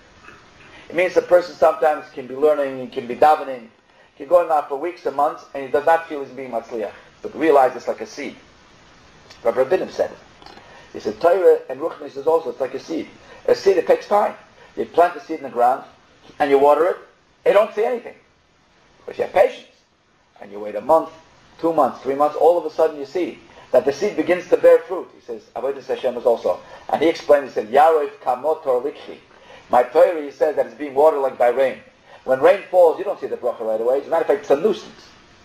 It means the person sometimes can be learning, he can be davening, he can go on for weeks and months, and he does not feel he's being matzliach, but realize it's like a seed. Rabbi Rabbinim said it. He said, Torah and Ruchnis is also, it's like a seed. A seed, it takes time. You plant the seed in the ground, and you water it, you don't see anything. But if you have patience, and you wait a month, two months, three months, all of a sudden you see that the seed begins to bear fruit. He says, Avodas Hashem is also. And he explained, he said, Yaroif kamotor likhi. My Torah, he says that it's being watered like by rain. When rain falls, you don't see the bracha right away. As a matter of fact, it's a nuisance.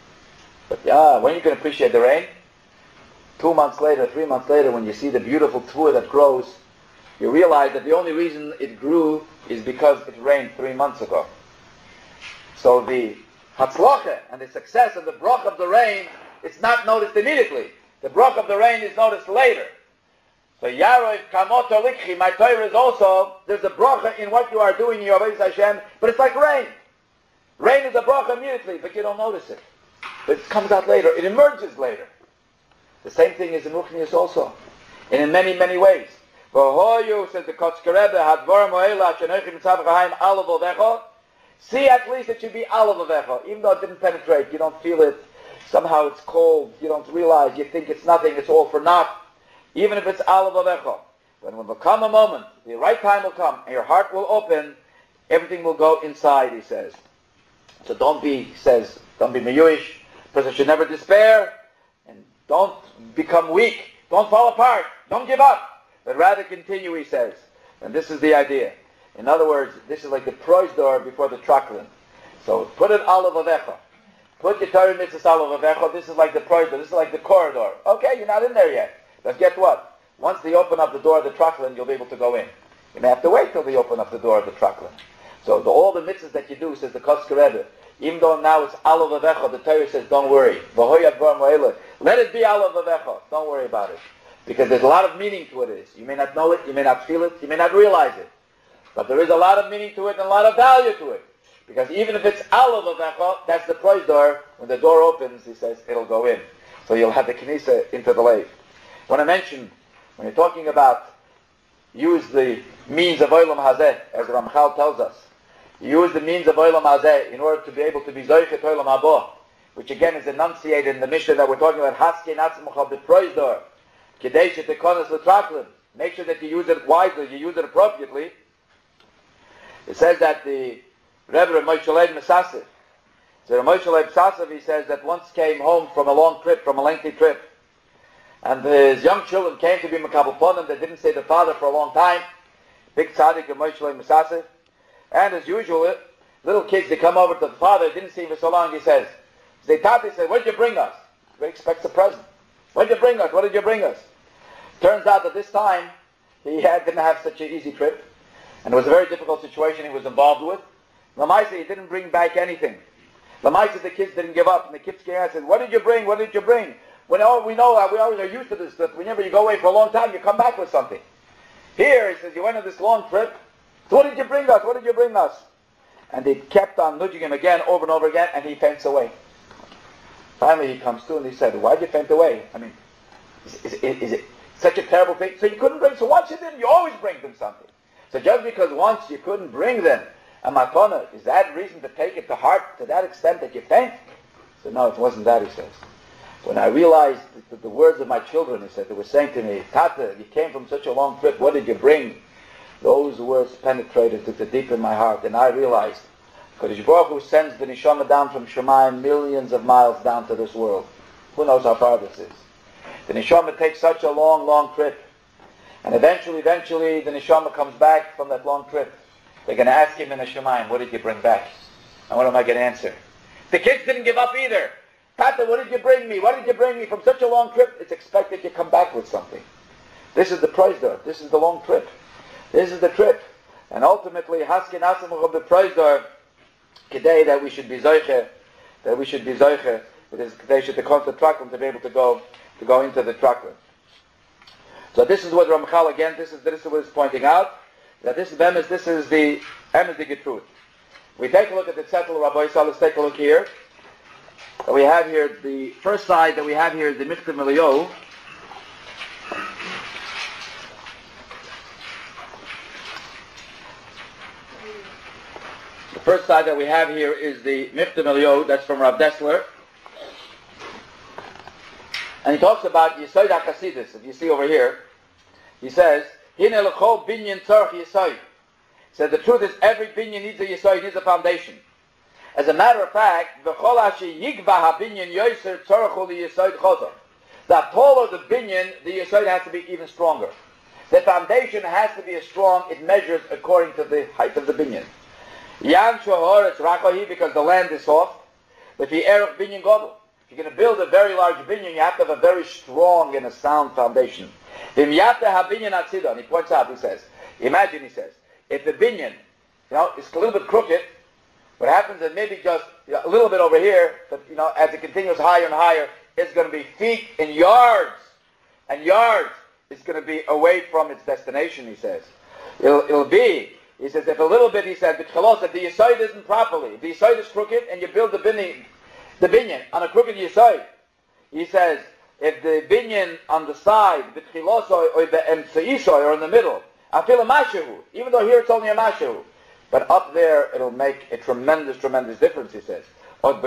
But yeah, when you can appreciate the rain, two months later, three months later, when you see the beautiful tvua that grows, you realize that the only reason it grew is because it rained three months ago. So the hatzlacha and the success of the bracha of the rain, it's not noticed immediately. The bracha of the rain is noticed later. So Yaroif Kamot Likhi, my Torah is also, there's a bracha in what you are doing in your Avodas Hashem, but it's like rain. Rain is a bracha immediately, but you don't notice it. But it comes out later. It emerges later. The same thing is in Ruchnius also, and in many, many ways. Says the Kotzker Rebbe, see, at least it should be al levavecha, even though it didn't penetrate, you don't feel it, somehow it's cold, you don't realize, you think it's nothing, it's all for naught, even if it's al levavecha. When it will come a moment, the right time will come, and your heart will open, everything will go inside, he says. So don't be, he says, don't be meyuish, person should never despair, and don't become weak. Don't fall apart. Don't give up. But rather continue, he says. And this is the idea. In other words, this is like the proisdor before the traklin. So put it al levavecha. Put your Torah mitzvahs al levavecha. This is like the proisdor. This is like the corridor. Okay, you're not in there yet. But guess what? Once they open up the door of the traklin, you'll be able to go in. You may have to wait till they open up the door of the traklin. So the, all the mitzvahs that you do, says the Kotzker Rebbe, even though now it's al levavecha, the Torah says, don't worry. Let it be al levavecha. Don't worry about it. Because there's a lot of meaning to it. You may not know it, you may not feel it, you may not realize it. But there is a lot of meaning to it and a lot of value to it. Because even if it's al levavecha, that's the prize door. When the door opens, he says, it'll go in. So you'll have the knisa into the lave. I want to mention, when you're talking about use the means of Olam Hazeh, as Ramchal tells us, use the means of Olam Hazeh in order to be able to be Zoichet Olam Haba, which again is enunciated in the Mishnah that we're talking about, Haskin Atzmucha B'Proizdor. Kadesh tekonos l'traklim. Make sure that you use it wisely, you use it appropriately. It says that the Rebbe Moshe Leib Mesassev, so Moshe Leib Mesassev, he says that once came home from a long trip, from a lengthy trip, and his young children came to be Makabel Ponim. They didn't say the father for a long time. Big tzaddik of Moshe Leib Mesassev. And as usual, little kids, they come over to the father, didn't see him for so long, he says, they Tati said, what did you bring us? He expects a present. What did you bring us? What did you bring us? Turns out that this time, he had, didn't have such an easy trip, and it was a very difficult situation he was involved with. Lamaisa, he didn't bring back anything. Lamaisa, the kids didn't give up, and the kids came out and said, what did you bring? What did you bring? When all, we know, we always are used to this, that whenever you go away for a long time, you come back with something. Here, he says, you went on this long trip, so what did you bring us? What did you bring us? And they kept on nudging him again, over and over again, and he faints away. Finally, he comes to and he said, why did you faint away? I mean, is, is, is, is it such a terrible thing? So you couldn't bring, so once you did, you always bring them something. So just because once you couldn't bring them a matana, is that reason to take it to heart to that extent that you faint? So no, it wasn't that, he says. When I realized the, the words of my children, he said, they were saying to me, Tata, you came from such a long trip, what did you bring? Those words penetrated to the deep in my heart, and I realized, Kodesh Baruch Hu sends the neshama down from Shemayim millions of miles down to this world. Who knows how far this is? The neshama takes such a long, long trip, and eventually, eventually, the neshama comes back from that long trip. They're going to ask him in the Shemayim, what did you bring back? And what am I going to answer? The kids didn't give up either. Tata, what did you bring me? What did you bring me from such a long trip? It's expected you come back with something. This is the Preisdor. This is the long trip. This is the trip. And ultimately, Haskin Asamuch of the Preisdor, today that we should be Zoiche, that we should be Zoiche, it is they should come to the Traklim to be able to go to go into the Traklim. So this is what Ramchal again, this is this is what it's pointing out, that this is Bemis, this is the Emes the truth. We take a look at the Zettel Rabbi, so let's take a look here. We have here, the first side that we have here is the Michtav Eliyahu. The first side that we have here is the Michtav Eliyahu, that's from Rav Dessler. And he talks about Yesod HaChasidus, if you see over here. He says, Hine l'chol binyan tzarech Yesod. He said the truth is every binyan needs a Yesod, needs a foundation. As a matter of fact, v'chol asher yigva ha-binyan yoser tzarech li-Yesod chozor. The taller the binyan, the Yesod has to be even stronger. The foundation has to be as strong, it measures according to the height of the binyan. Yan shohor it's rakohi, because the land is soft. But the erech binyan godel. If you're going to build a very large binyan, you have to have a very strong and a sound foundation. V'im yata ha-binyan atzidon, he points out, he says, imagine, he says, if the binyan, you know, is a little bit crooked, what happens is maybe just you know, a little bit over here, but you know, as it continues higher and higher, it's going to be feet and yards and yards. It's going to be away from its destination, he says. It'll, it'll be, he says, if a little bit, he said, if the Yesod isn't properly, if the Yesod is crooked and you build the binyan, the binyan on a crooked Yesod, he says, if the binyan on the side, the tchilosoi or the emtseisoi or in the middle, I feel a mashahu, even though here it's only a mashahu, but up there it'll make a tremendous, tremendous difference, he says. It'll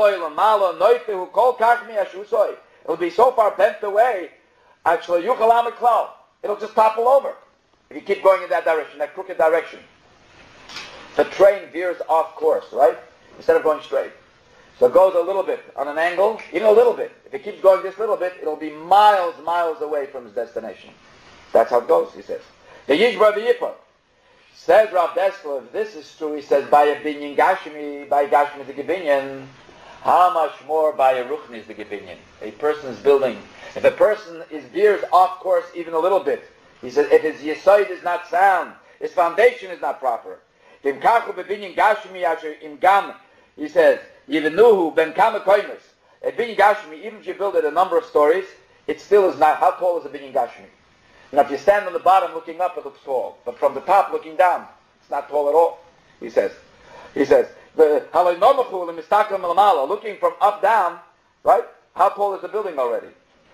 be so far bent away, actually, it'll just topple over if you keep going in that direction, that crooked direction. The train veers off course, right? Instead of going straight. So it goes a little bit on an angle, even a little bit. If it keeps going this little bit, it'll be miles, miles away from its destination. That's how it goes, he says. The Yishba v'Yippa. Says Rav Dessler, if this is true, he says, by a binyan gashmi, by gashmi is the gebinyan, how much more by a ruchni is the gebinyan? A person is building. If a person is veers off course even a little bit, he says, if his yesod is not sound, his foundation is not proper. Im kachu bebinyan gashmi asher im gam, he says, yivenuhu ben kama koimus. A binyan gashmi, even if you build it a number of stories, it still is not. How tall is a binyan gashmi? You know, if you stand on the bottom looking up, it looks tall. But from the top looking down, it's not tall at all. He says. He says, the looking from up down, right? How tall is the building already?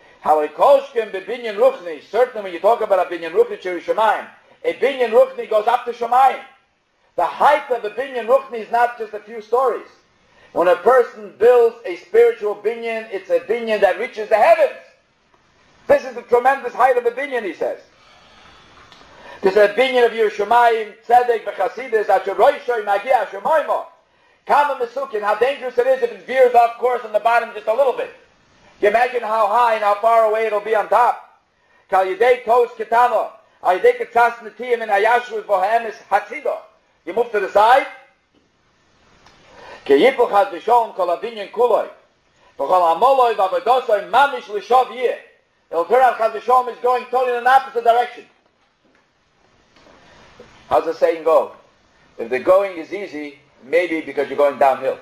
Certainly when you talk about a binyan ruchni Shemayim, a binyan ruchni goes up to Shemayim. The height of a binyan ruchni is not just a few stories. When a person builds a spiritual binyan, it's a binyan that reaches the heavens. This is the tremendous height of a binyan, he says. This is a binyan of Yerushalayim, Tzedek, B'chasidus, Asher Roishoy, Magia, Asher Moimo. Kama Mesukin, how dangerous it is if it veers off course on the bottom just a little bit. You imagine how high and how far away it'll be on top. Kal Yidei Tos Ketano, Al Yidei Ketzas Netiyim and Hayashru Bohemis Hatzido. You move to the side. Ke Yipul Chaz V'Sholem Kol Abinyan Kuloi. V'Chol Amoloi V'Avodosoi Mamish L'Shov Yeh. It'll turn out Chaz V'Sholem is going totally in an opposite direction. How's the saying go? If the going is easy, maybe because you're going downhill.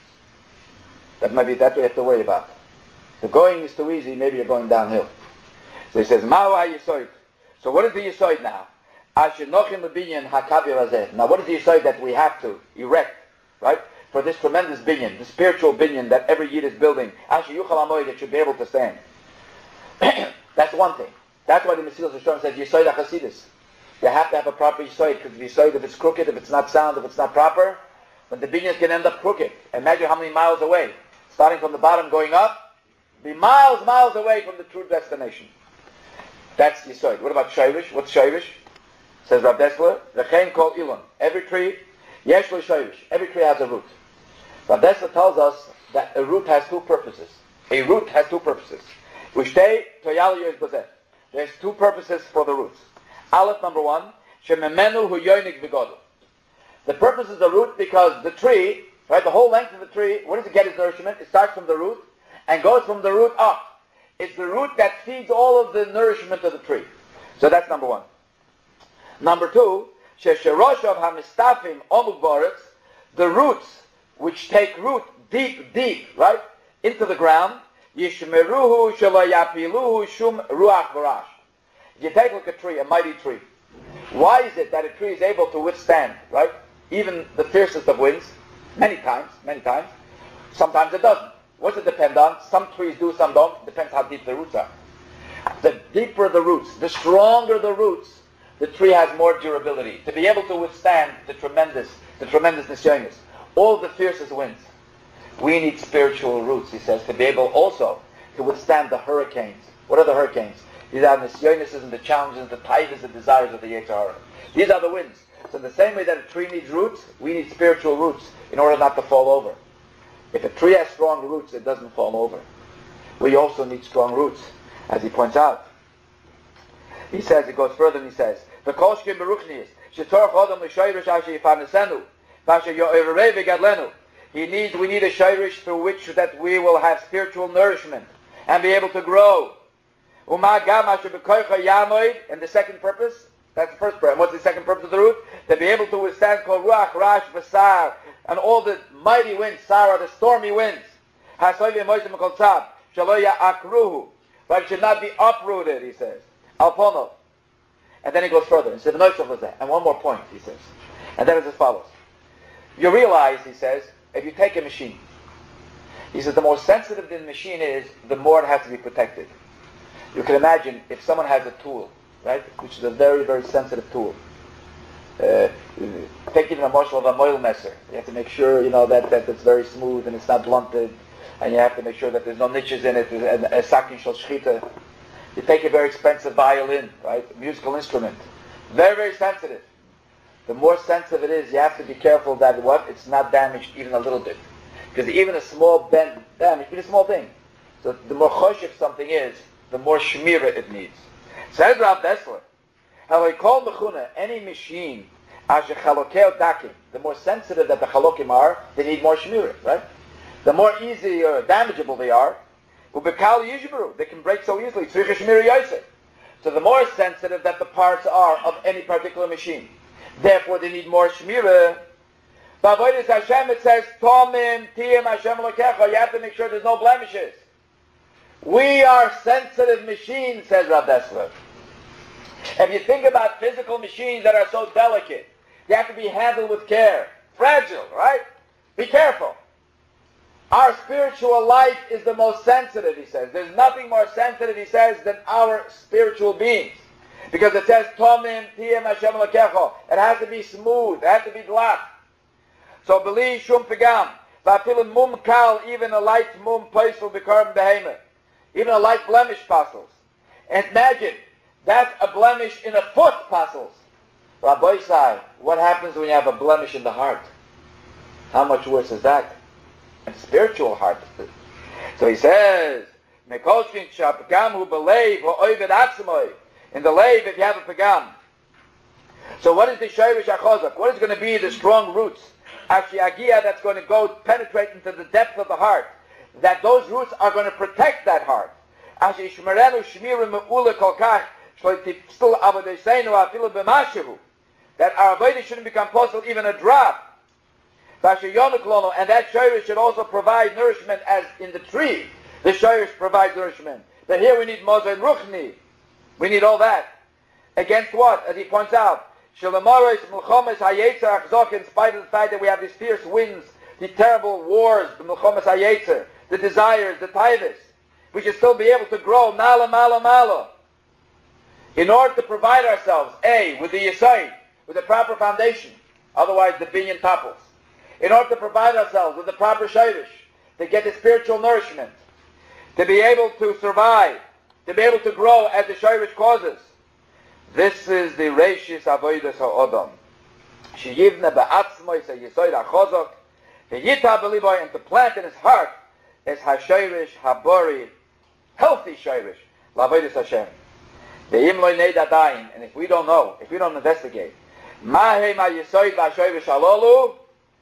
That might be that we have to worry about. The going is too easy, maybe you're going downhill. So he says, Ma'u ha-yisoid. So what is the yisoid now? Asher nochim l'binyan ha-kabir hazeh. Now what is the yisoid that we have to erect, right? For this tremendous binyan, the spiritual binyan that every Yid is building. Asher yuchal amoy, that should be able to stand. That's one thing. That's why the Mesilas Yesharim says yisoid ha-chasidus. You have to have a proper yisoid, because the yisoid, if it's crooked, if it's not sound, if it's not proper, then the binyan can end up crooked. Imagine how many miles away. Starting from the bottom going up, be miles, miles away from the true destination. That's yisoid. What about shayrish? What's shayrish? Says Rav Dessler, Rechein kol ilon. Every tree, yesh lo shayrish. Every tree has a root. Rav Dessler tells us that a root has two purposes. A root has two purposes. Ushtei toyal yoz bazeh. There's two purposes for the roots. Aleph, number one, shememenu hu yonik v'godol. The purpose is the root because the tree, right, the whole length of the tree, where does it get its nourishment? It starts from the root and goes from the root up. It's the root that feeds all of the nourishment of the tree. So that's number one. Number two, shesheroshav hamistafim omuk boretz, the roots which take root deep, deep, right, into the ground, yishmeruhu shelo yapiluhu shum ruach v'rash. You take like a tree, a mighty tree. Why is it that a tree is able to withstand, right, even the fiercest of winds? Many times, many times. Sometimes it doesn't. What's it depend on? Some trees do, some don't. Depends how deep the roots are. The deeper the roots, the stronger the roots, the tree has more durability to be able to withstand the tremendous, the tremendous nisyonis, all the fiercest winds. We need spiritual roots, he says, to be able also to withstand the hurricanes. What are the hurricanes? These are the nisyonis and the challenges, the tigers, the desires of the Yetzer Hara. These are the winds. So in the same way that a tree needs roots, we need spiritual roots in order not to fall over. If a tree has strong roots, it doesn't fall over. We also need strong roots, as he points out. He says, it goes further and he says, he needs, we need a shayrish through which that we will have spiritual nourishment and be able to grow. And the second purpose, that's the first purpose. And what's the second purpose of the root? To be able to withstand kol ruach, rash, basar, and all the mighty winds, Sarah, the stormy winds. But it should not be uprooted, he says. Alpono. And then he goes further. He says, and one more point, he says. And that is as follows. You realize, he says, if you take a machine, he says the more sensitive the machine is, the more it has to be protected. You can imagine if someone has a tool, right, which is a very, very sensitive tool. Uh, take even a marshal of a moil messer. You have to make sure, you know, that, that it's very smooth and it's not blunted, and you have to make sure that there's no niches in it, and a sakin shel shchita. You take a very expensive violin, right, a musical instrument, very, very sensitive. The more sensitive it is, you have to be careful that what? It's not damaged even a little bit. Because even a small bend, damage, even a small thing. So the more choshev something is, the more shmira it needs. Says Rav Dessler, how we call mechuna, any machine, asher chalokeo dakim, the more sensitive that the chalokim are, they need more shmira, right? The more easy or damageable they are, ubekal yishbru, they can break so easily. Tzricha shmira yosef. So the more sensitive that the parts are of any particular machine, therefore they need more shmira. B'avodas Hashem it says, Tomim tiyem Hashem lokecha, you have to make sure there's no blemishes. We are sensitive machines, says Rav Dessler. If you think about physical machines that are so delicate, they have to be handled with care. Fragile, right? Be careful. Our spiritual life is the most sensitive, he says. There's nothing more sensitive, he says, than our spiritual beings. Because it says, Tomim tiyem Hashem lokecha. It has to be smooth. It has to be glass. So believe shum pegam. Va'afilim mum kal, even a light mum poisel b'karm behemoth. Even a light blemish puzzles. And imagine, that's a blemish in a foot, apostles. Rabbi Sai, what happens when you have a blemish in the heart? How much worse is that? A spiritual heart. So he says, in the lave, if you have a pagam. So what is the shayrish achozak? What is going to be the strong roots? Ashiagia, that's going to go penetrate into the depth of the heart. That those roots are going to protect that heart. That our avodah shouldn't become possible even a drop. And that shayrish should also provide nourishment as in the tree. The shayrish provides nourishment. But here we need mozain ruchni. We need all that. Against what? As he points out, in spite of the fact that we have these fierce winds, the terrible wars, the milchomas hayetzer, the desires, the taivas, we should still be able to grow mala mala mala. In order to provide ourselves, A, with the yesod, with the proper foundation, otherwise the binyan topples. In order to provide ourselves with the proper shayrish, to get the spiritual nourishment, to be able to survive, to be able to grow as the shayrish causes. This is the reishis avodas ha'odam. Sheyivna ba'atzmoi se yesod ha'chozok, v'yita b'liboy, and to plant in his heart is ha'shayrish ha'bori, healthy shayrish, la'avodas Hashem. Ve'im loy neid adayin, and if we don't know, if we don't investigate, ma'hei ma'yesod v'ha'shayrish ha'lolu,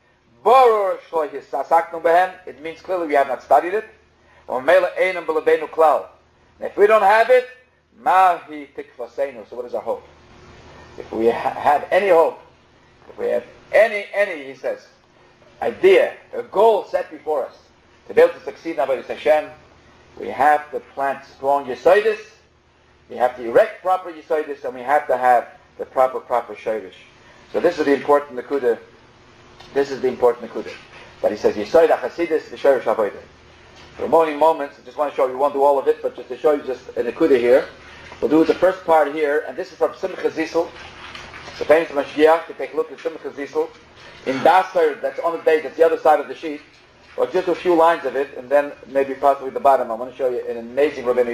borur shloy hisasaknu behem, it means clearly we have not studied it, or me'la einam b'lebeinu klal. And if we don't have it, Mahi tikvaseinu. So what is our hope? If we ha- have any hope, if we have any, any, he says, idea, a goal set before us, to be able to succeed in Avodas Hashem, we have to plant strong yesodis, we have to erect proper yesodis, and we have to have the proper, proper shayrish. So this is the important nekuda. This is the important nekuda. But he says, yesod hachasidus v'shayrish avodah. For remaining moments, I just want to show you, we won't do all of it, but just to show you just a nekuda here. We'll do the first part here, and this is from Simcha Zissel, the famous Mashiach. To take a look at Simcha Zissel in Dasar, that's on the page, that's the other side of the sheet, or just a few lines of it, and then maybe possibly the bottom. I want to show you an amazing Rabbeinu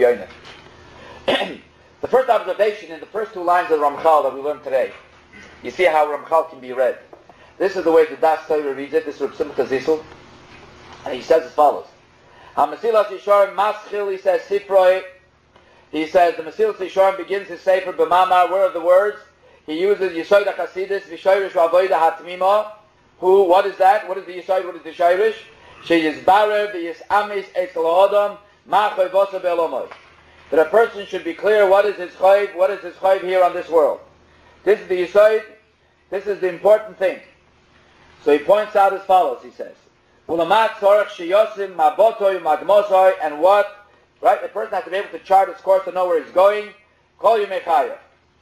Yoina. The first observation in the first two lines of Ramchal that we learned today, you see how Ramchal can be read. This is the way the Das Torah reads it. This is from Simcha Zissel, and he says as follows: HaMesilas Yesharim Maschil, he says Sifroi. He says the Mesilas Yesharim begins his sefer b'mamar. Where are the words? He uses Yesod HaChasidus v'Shayrish v'Avodah HaTmima. Who? What is that? What is the Yesod? What is the Shayrish? Sheyizbarer v'Yisamis Eitzel Ha'odam Ma Choyvosa Be'elomoy. That a person should be clear what is his chayv, what is his chayv here on this world. This is the Yesod. This is the important thing. So he points out as follows. He says, Ulamat Tzorach Sheyosim Mabotoy Magmosoy, and what? Right? The person has to be able to chart his course to know where he's going. Kol Yemei Chayah.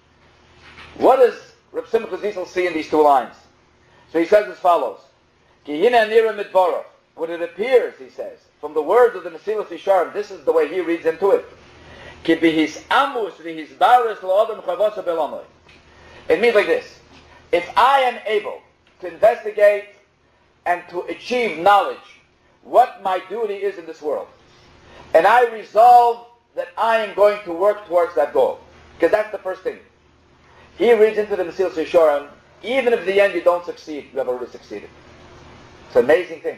What does Reb Simcha Zissel see in these two lines? So he says as follows: Ki hina nira midborah. What it appears, he says, from the words of the Mesilas Yesharim, this is the way he reads into it. Ki bihis amus v'his baris lo'odam chavosa belomoy. It means like this: if I am able to investigate and to achieve knowledge what my duty is in this world, and I resolve that I am going to work towards that goal, because that's the first thing. He reads into the Mesilas Yesharim, even if in the end you don't succeed, you have already succeeded. It's an amazing thing.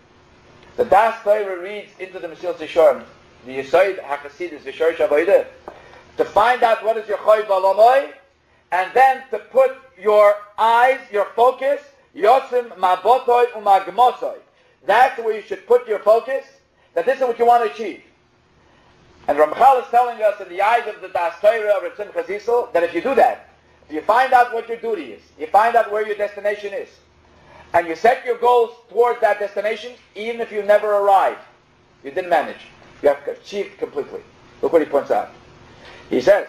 The Das Torah reads into the Mesilas Yesharim, the Yesod HaChasidus v'Shayrish Avodah, to find out what is your Choy Balamoy, and then to put your eyes, your focus, Yosim Mabotoy Umagmosoy. That's where you should put your focus, that this is what you want to achieve. And Ramchal is telling us in the eyes of the Das Torah of Reb Simcha Zissel that if you do that, if you find out what your duty is, you find out where your destination is, and you set your goals towards that destination, even if you never arrive, you didn't manage. You have achieved completely. Look what he points out. He says,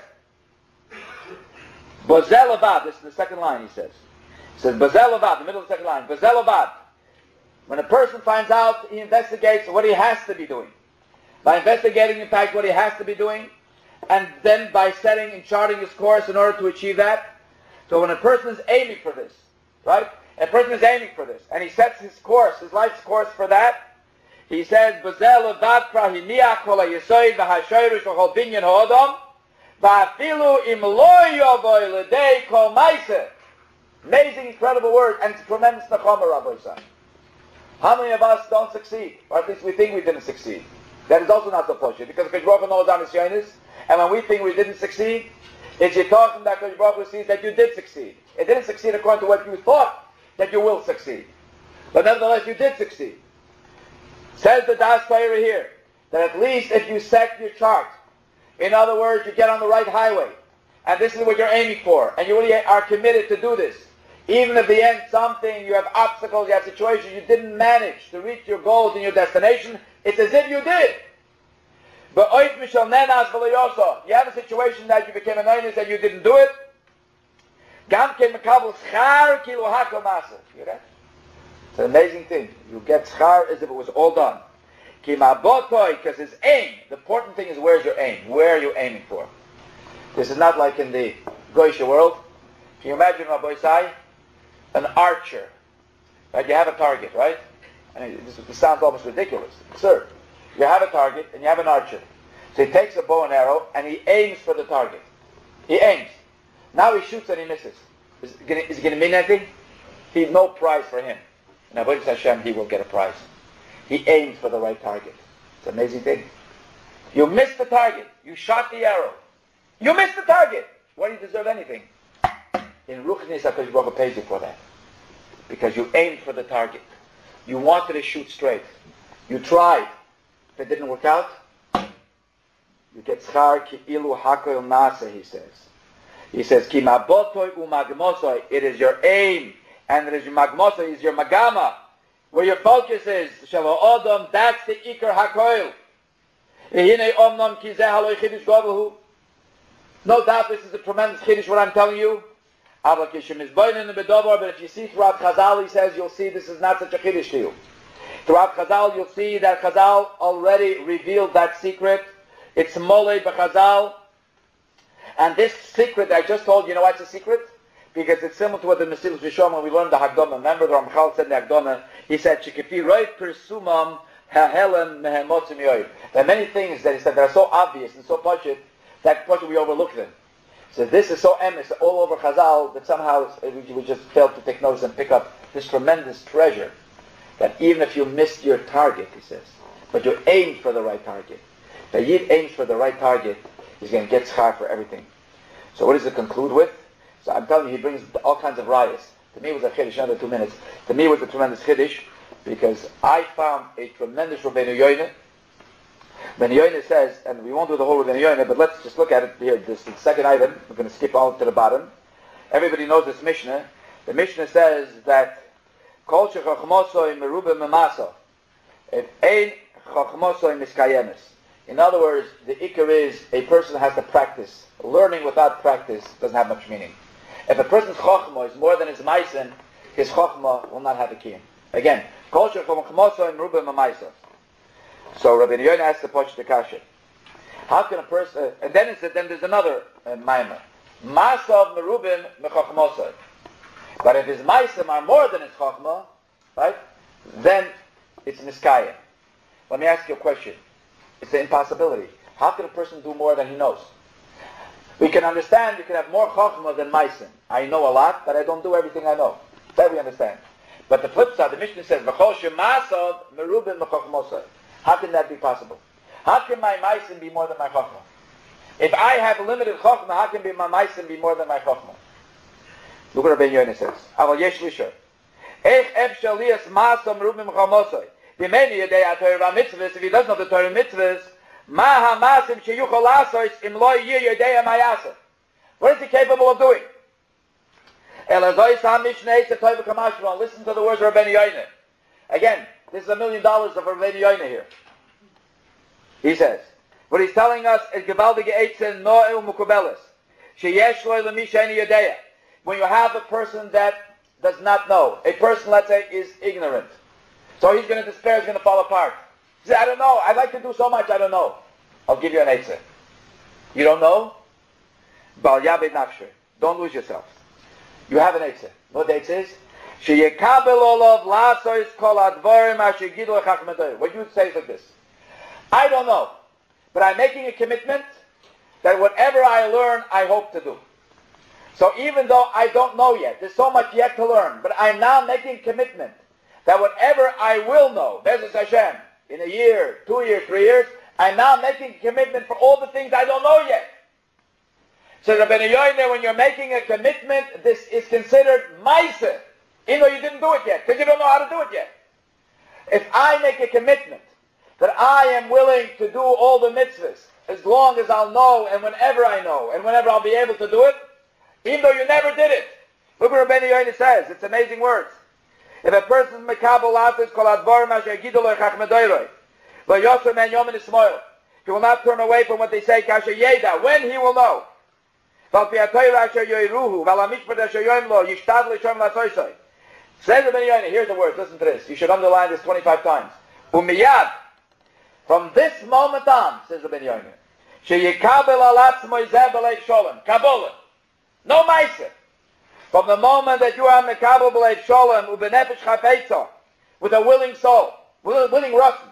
Bozel Avad, this is the second line he says. He says, Bozel Avad, the middle of the second line, Bozel Avad. When a person finds out, he investigates what he has to be doing. By investigating, in fact, what he has to be doing, and then by setting and charting his course in order to achieve that. So when a person is aiming for this, right? A person is aiming for this, and he sets his course, his life's course for that, he says, B'zel avad prahiniach kol ha'yesoid v'ha'shayrish v'chol binyan ha'odam, Va'afilu im lo yovoy l'dei kol ma'aseh. Amazing, incredible word, and it's tremendous nachama, Rabbi Yisrael. How many of us don't succeed? Or at least we think we didn't succeed. That is also not so poshut, because Kodesh Baruch Hu knows on his yonis, and when we think we didn't succeed, it's you're talking that Kodesh Baruch Hu sees that you did succeed. It didn't succeed according to what you thought that you will succeed. But nevertheless, you did succeed. Says the Das Torah here, that at least if you set your chart, in other words, you get on the right highway, and this is what you're aiming for, and you really are committed to do this, even if the end something, you have obstacles, you have situations, you didn't manage to reach your goals and your destination, it's as if you did. But you have a situation that you became an honest and you didn't do it. It's an amazing thing. You get schar as if it was all done. Because his aim, the important thing is where's your aim? Where are you aiming for? This is not like in the Goyish world. Can you imagine, Rabbi Isai, an archer? Right? You have a target, right? I mean, this, this sounds almost ridiculous. Absurd. You have a target and you have an archer. So he takes a bow and arrow and he aims for the target. He aims. Now he shoots and he misses. Is it going to mean anything? He no prize for him. And Avodas Hashem, he will get a prize. He aims for the right target. It's an amazing thing. You missed the target. You shot the arrow. You missed the target. Why do you deserve anything? In Ruchnis, HaKadosh Baruch Hu pays you for that. Because you aimed for the target. You wanted to shoot straight. You tried. If it didn't work out, you get schar ki ilu hakoil nasa, he says. He says, ki mabotoi umagmosoi, it is your aim, and it is your magmosoi, is your magama, where your focus is, shelo odom, that's the ikar hakoil. Ehine omnom ki zeh haloi chidush govehu. No doubt this is a tremendous chiddush, what I'm telling you. But if you see throughout Chazal, he says, you'll see this is not such a chiddush to you. Throughout Chazal, you'll see that Chazal already revealed that secret. It's molei b'Chazal. And this secret I just told you, you know why it's a secret? Because it's similar to what the Mesilas Yesharim, when we learned the Hagdama. Remember the Ramchal said in the Hagdama, he said, Shekefi roi persumam ha'helem mehemotzim yoyim. There are many things that he said that are so obvious and so poshut that poshut we overlook them. So this is so emes all over Chazal that somehow we, we just failed to take notice and pick up this tremendous treasure. That even if you missed your target, he says, but you aimed for the right target. The Yid aims for the right target, he's going to get schar for everything. So what does it conclude with? So I'm telling you, he brings all kinds of rayas. To me it was a chiddush, another two minutes. To me it was a tremendous chiddush, because I found a tremendous Rabbeinu Yoyneh. Rabbeinu Yoyneh says, and we won't do the whole Rabbeinu Yoyneh, but let's just look at it here. This is the second item. We're going to skip on to the bottom. Everybody knows this Mishnah. The Mishnah says that Kol shechachmosoi merube memaso. If ein chachmosoi miskayemes. In other words, the ikar is a person has to practice. Learning without practice doesn't have much meaning. If a person's chachma is more than his maisen, his chachma will not have a kiyum. Again, Kol shechachmosoi merube memaso. So Rabbi Yoyneh asks the Posh Kasha. How can a person? Uh, and then it's, then there's another uh, maimer. Masav merubim mechachmosoi. But if his maisim are more than his chachma, right, then it's miskaya. Let me ask you a question. It's an impossibility. How can a person do more than he knows? We can understand you can have more chachma than maisim. I know a lot, but I don't do everything I know. That we understand. But the flip side, the Mishnah says, V'chol shemasav merubim mechachmosoi. How can that be possible? How can my maisim be more than my chachma? If I have limited chachma, how can my maisim be more than my chachma? Look what Rabbi Yoyneh says. Aval yesh lisha. Eich efshal liyas ma'asam merubim mechachmosoi. B'meini yedei ha'torah mitzvahs. If he doesn't know the Torah mitzvahs, ma ha'masim sheyuchol lasos im lo yir yedei ha'mayasa. What is he capable of doing? Elazois ha'mishnei tzetoy v'kamashron. Listen to the words of Rabbi Yoyneh. Again, this is a million dollars of Rabbi Yoyneh here. He says, what he's telling us is gewaltige eitzen no'el mukubeles. Sheyesh lo l'mi she'eni yodea. When you have a person that does not know, a person, let's say, is ignorant. So he's going to despair, he's going to fall apart. He says, I don't know, I'd like to do so much, I don't know. I'll give you an eitzah. You don't know? Bal yabed nafshe. Don't lose yourself. You have an eitzah. What the eitzah is? What you say is like this. I don't know, but I'm making a commitment that whatever I learn, I hope to do. So even though I don't know yet, there's so much yet to learn, but I'm now making commitment that whatever I will know, Bezos Hashem, in a year, two years, three years, I'm now making a commitment for all the things I don't know yet. So Rabbeinu Yoiner, when you're making a commitment, this is considered Maaseh, even though you didn't do it yet, because you don't know how to do it yet. If I make a commitment that I am willing to do all the mitzvahs, as long as I'll know, and whenever I know, and whenever I'll be able to do it, even though you never did it. Look what Rabbeinu Yoiner says. It's amazing words. If a person's mekabel lasis kol advarim asher gidu lo chachmedoyroi, lo yosher men yom nismoil, he will not turn away from what they say, kasher yeda, when he will know. Val pi atoyra asher yoiruhu, val amishpat asher yoim lo, yishtad l'shom lasoisoi. Says Rabbeinu Yoiner, here's the words, listen to this. You should underline this twenty-five times. Umiyad, from this moment on, says Rabbeinu Yoiner, sheyikabel alatzmo yizeh b'leif sholem, kabbalah. No ma'aser. From the moment that you are mekabel b'leif sholem u'benefesh chafetza, with a willing soul, with a willing Russian.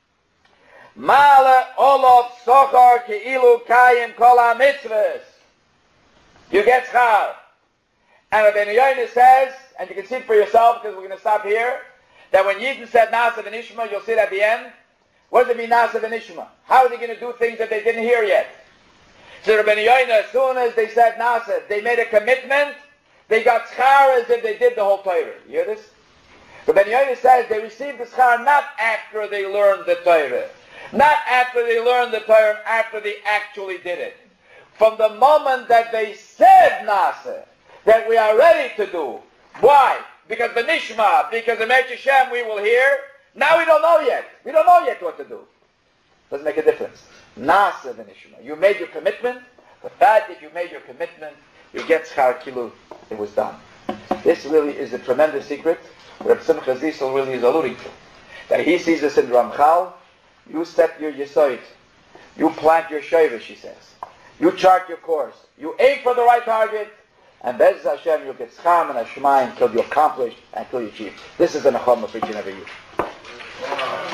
Ma'ale olov sochar ke'ilu kayim kol ha'mitzvahs. You get schar. And Rabbeinu Yoiner says, and you can see it for yourself because we're going to stop here, that when Yidden said Na'aseh v'nishma, you'll see it at the end. What does it mean Na'aseh v'nishma? How are they going to do things that they didn't hear yet? So Rabbeinu Yoiner, as soon as they said Na'aseh, they made a commitment, they got schar as if they did the whole Torah. You hear this? Rabbeinu Yoiner says they received the schar not after they learned the Torah. Not after they learned the Torah, after they actually did it. From the moment that they said Na'aseh, that we are ready to do. Why? Because the Nishma, because the Me'et Hashem we will hear. Now we don't know yet. We don't know yet what to do. Doesn't make a difference. Na'aseh v'nishma. You made your commitment. The fact that you made your commitment, you get schar kilu. It was done. This really is a tremendous secret that Simcha Zissel really is alluding to. That he sees this in Ramchal. You set your yesod. You plant your shayvish, he says. You chart your course. You aim for the right target. And Bez Hashem, you'll get schar and hashmayim until you accomplish and until you achieve. This is the nechama for each and every year.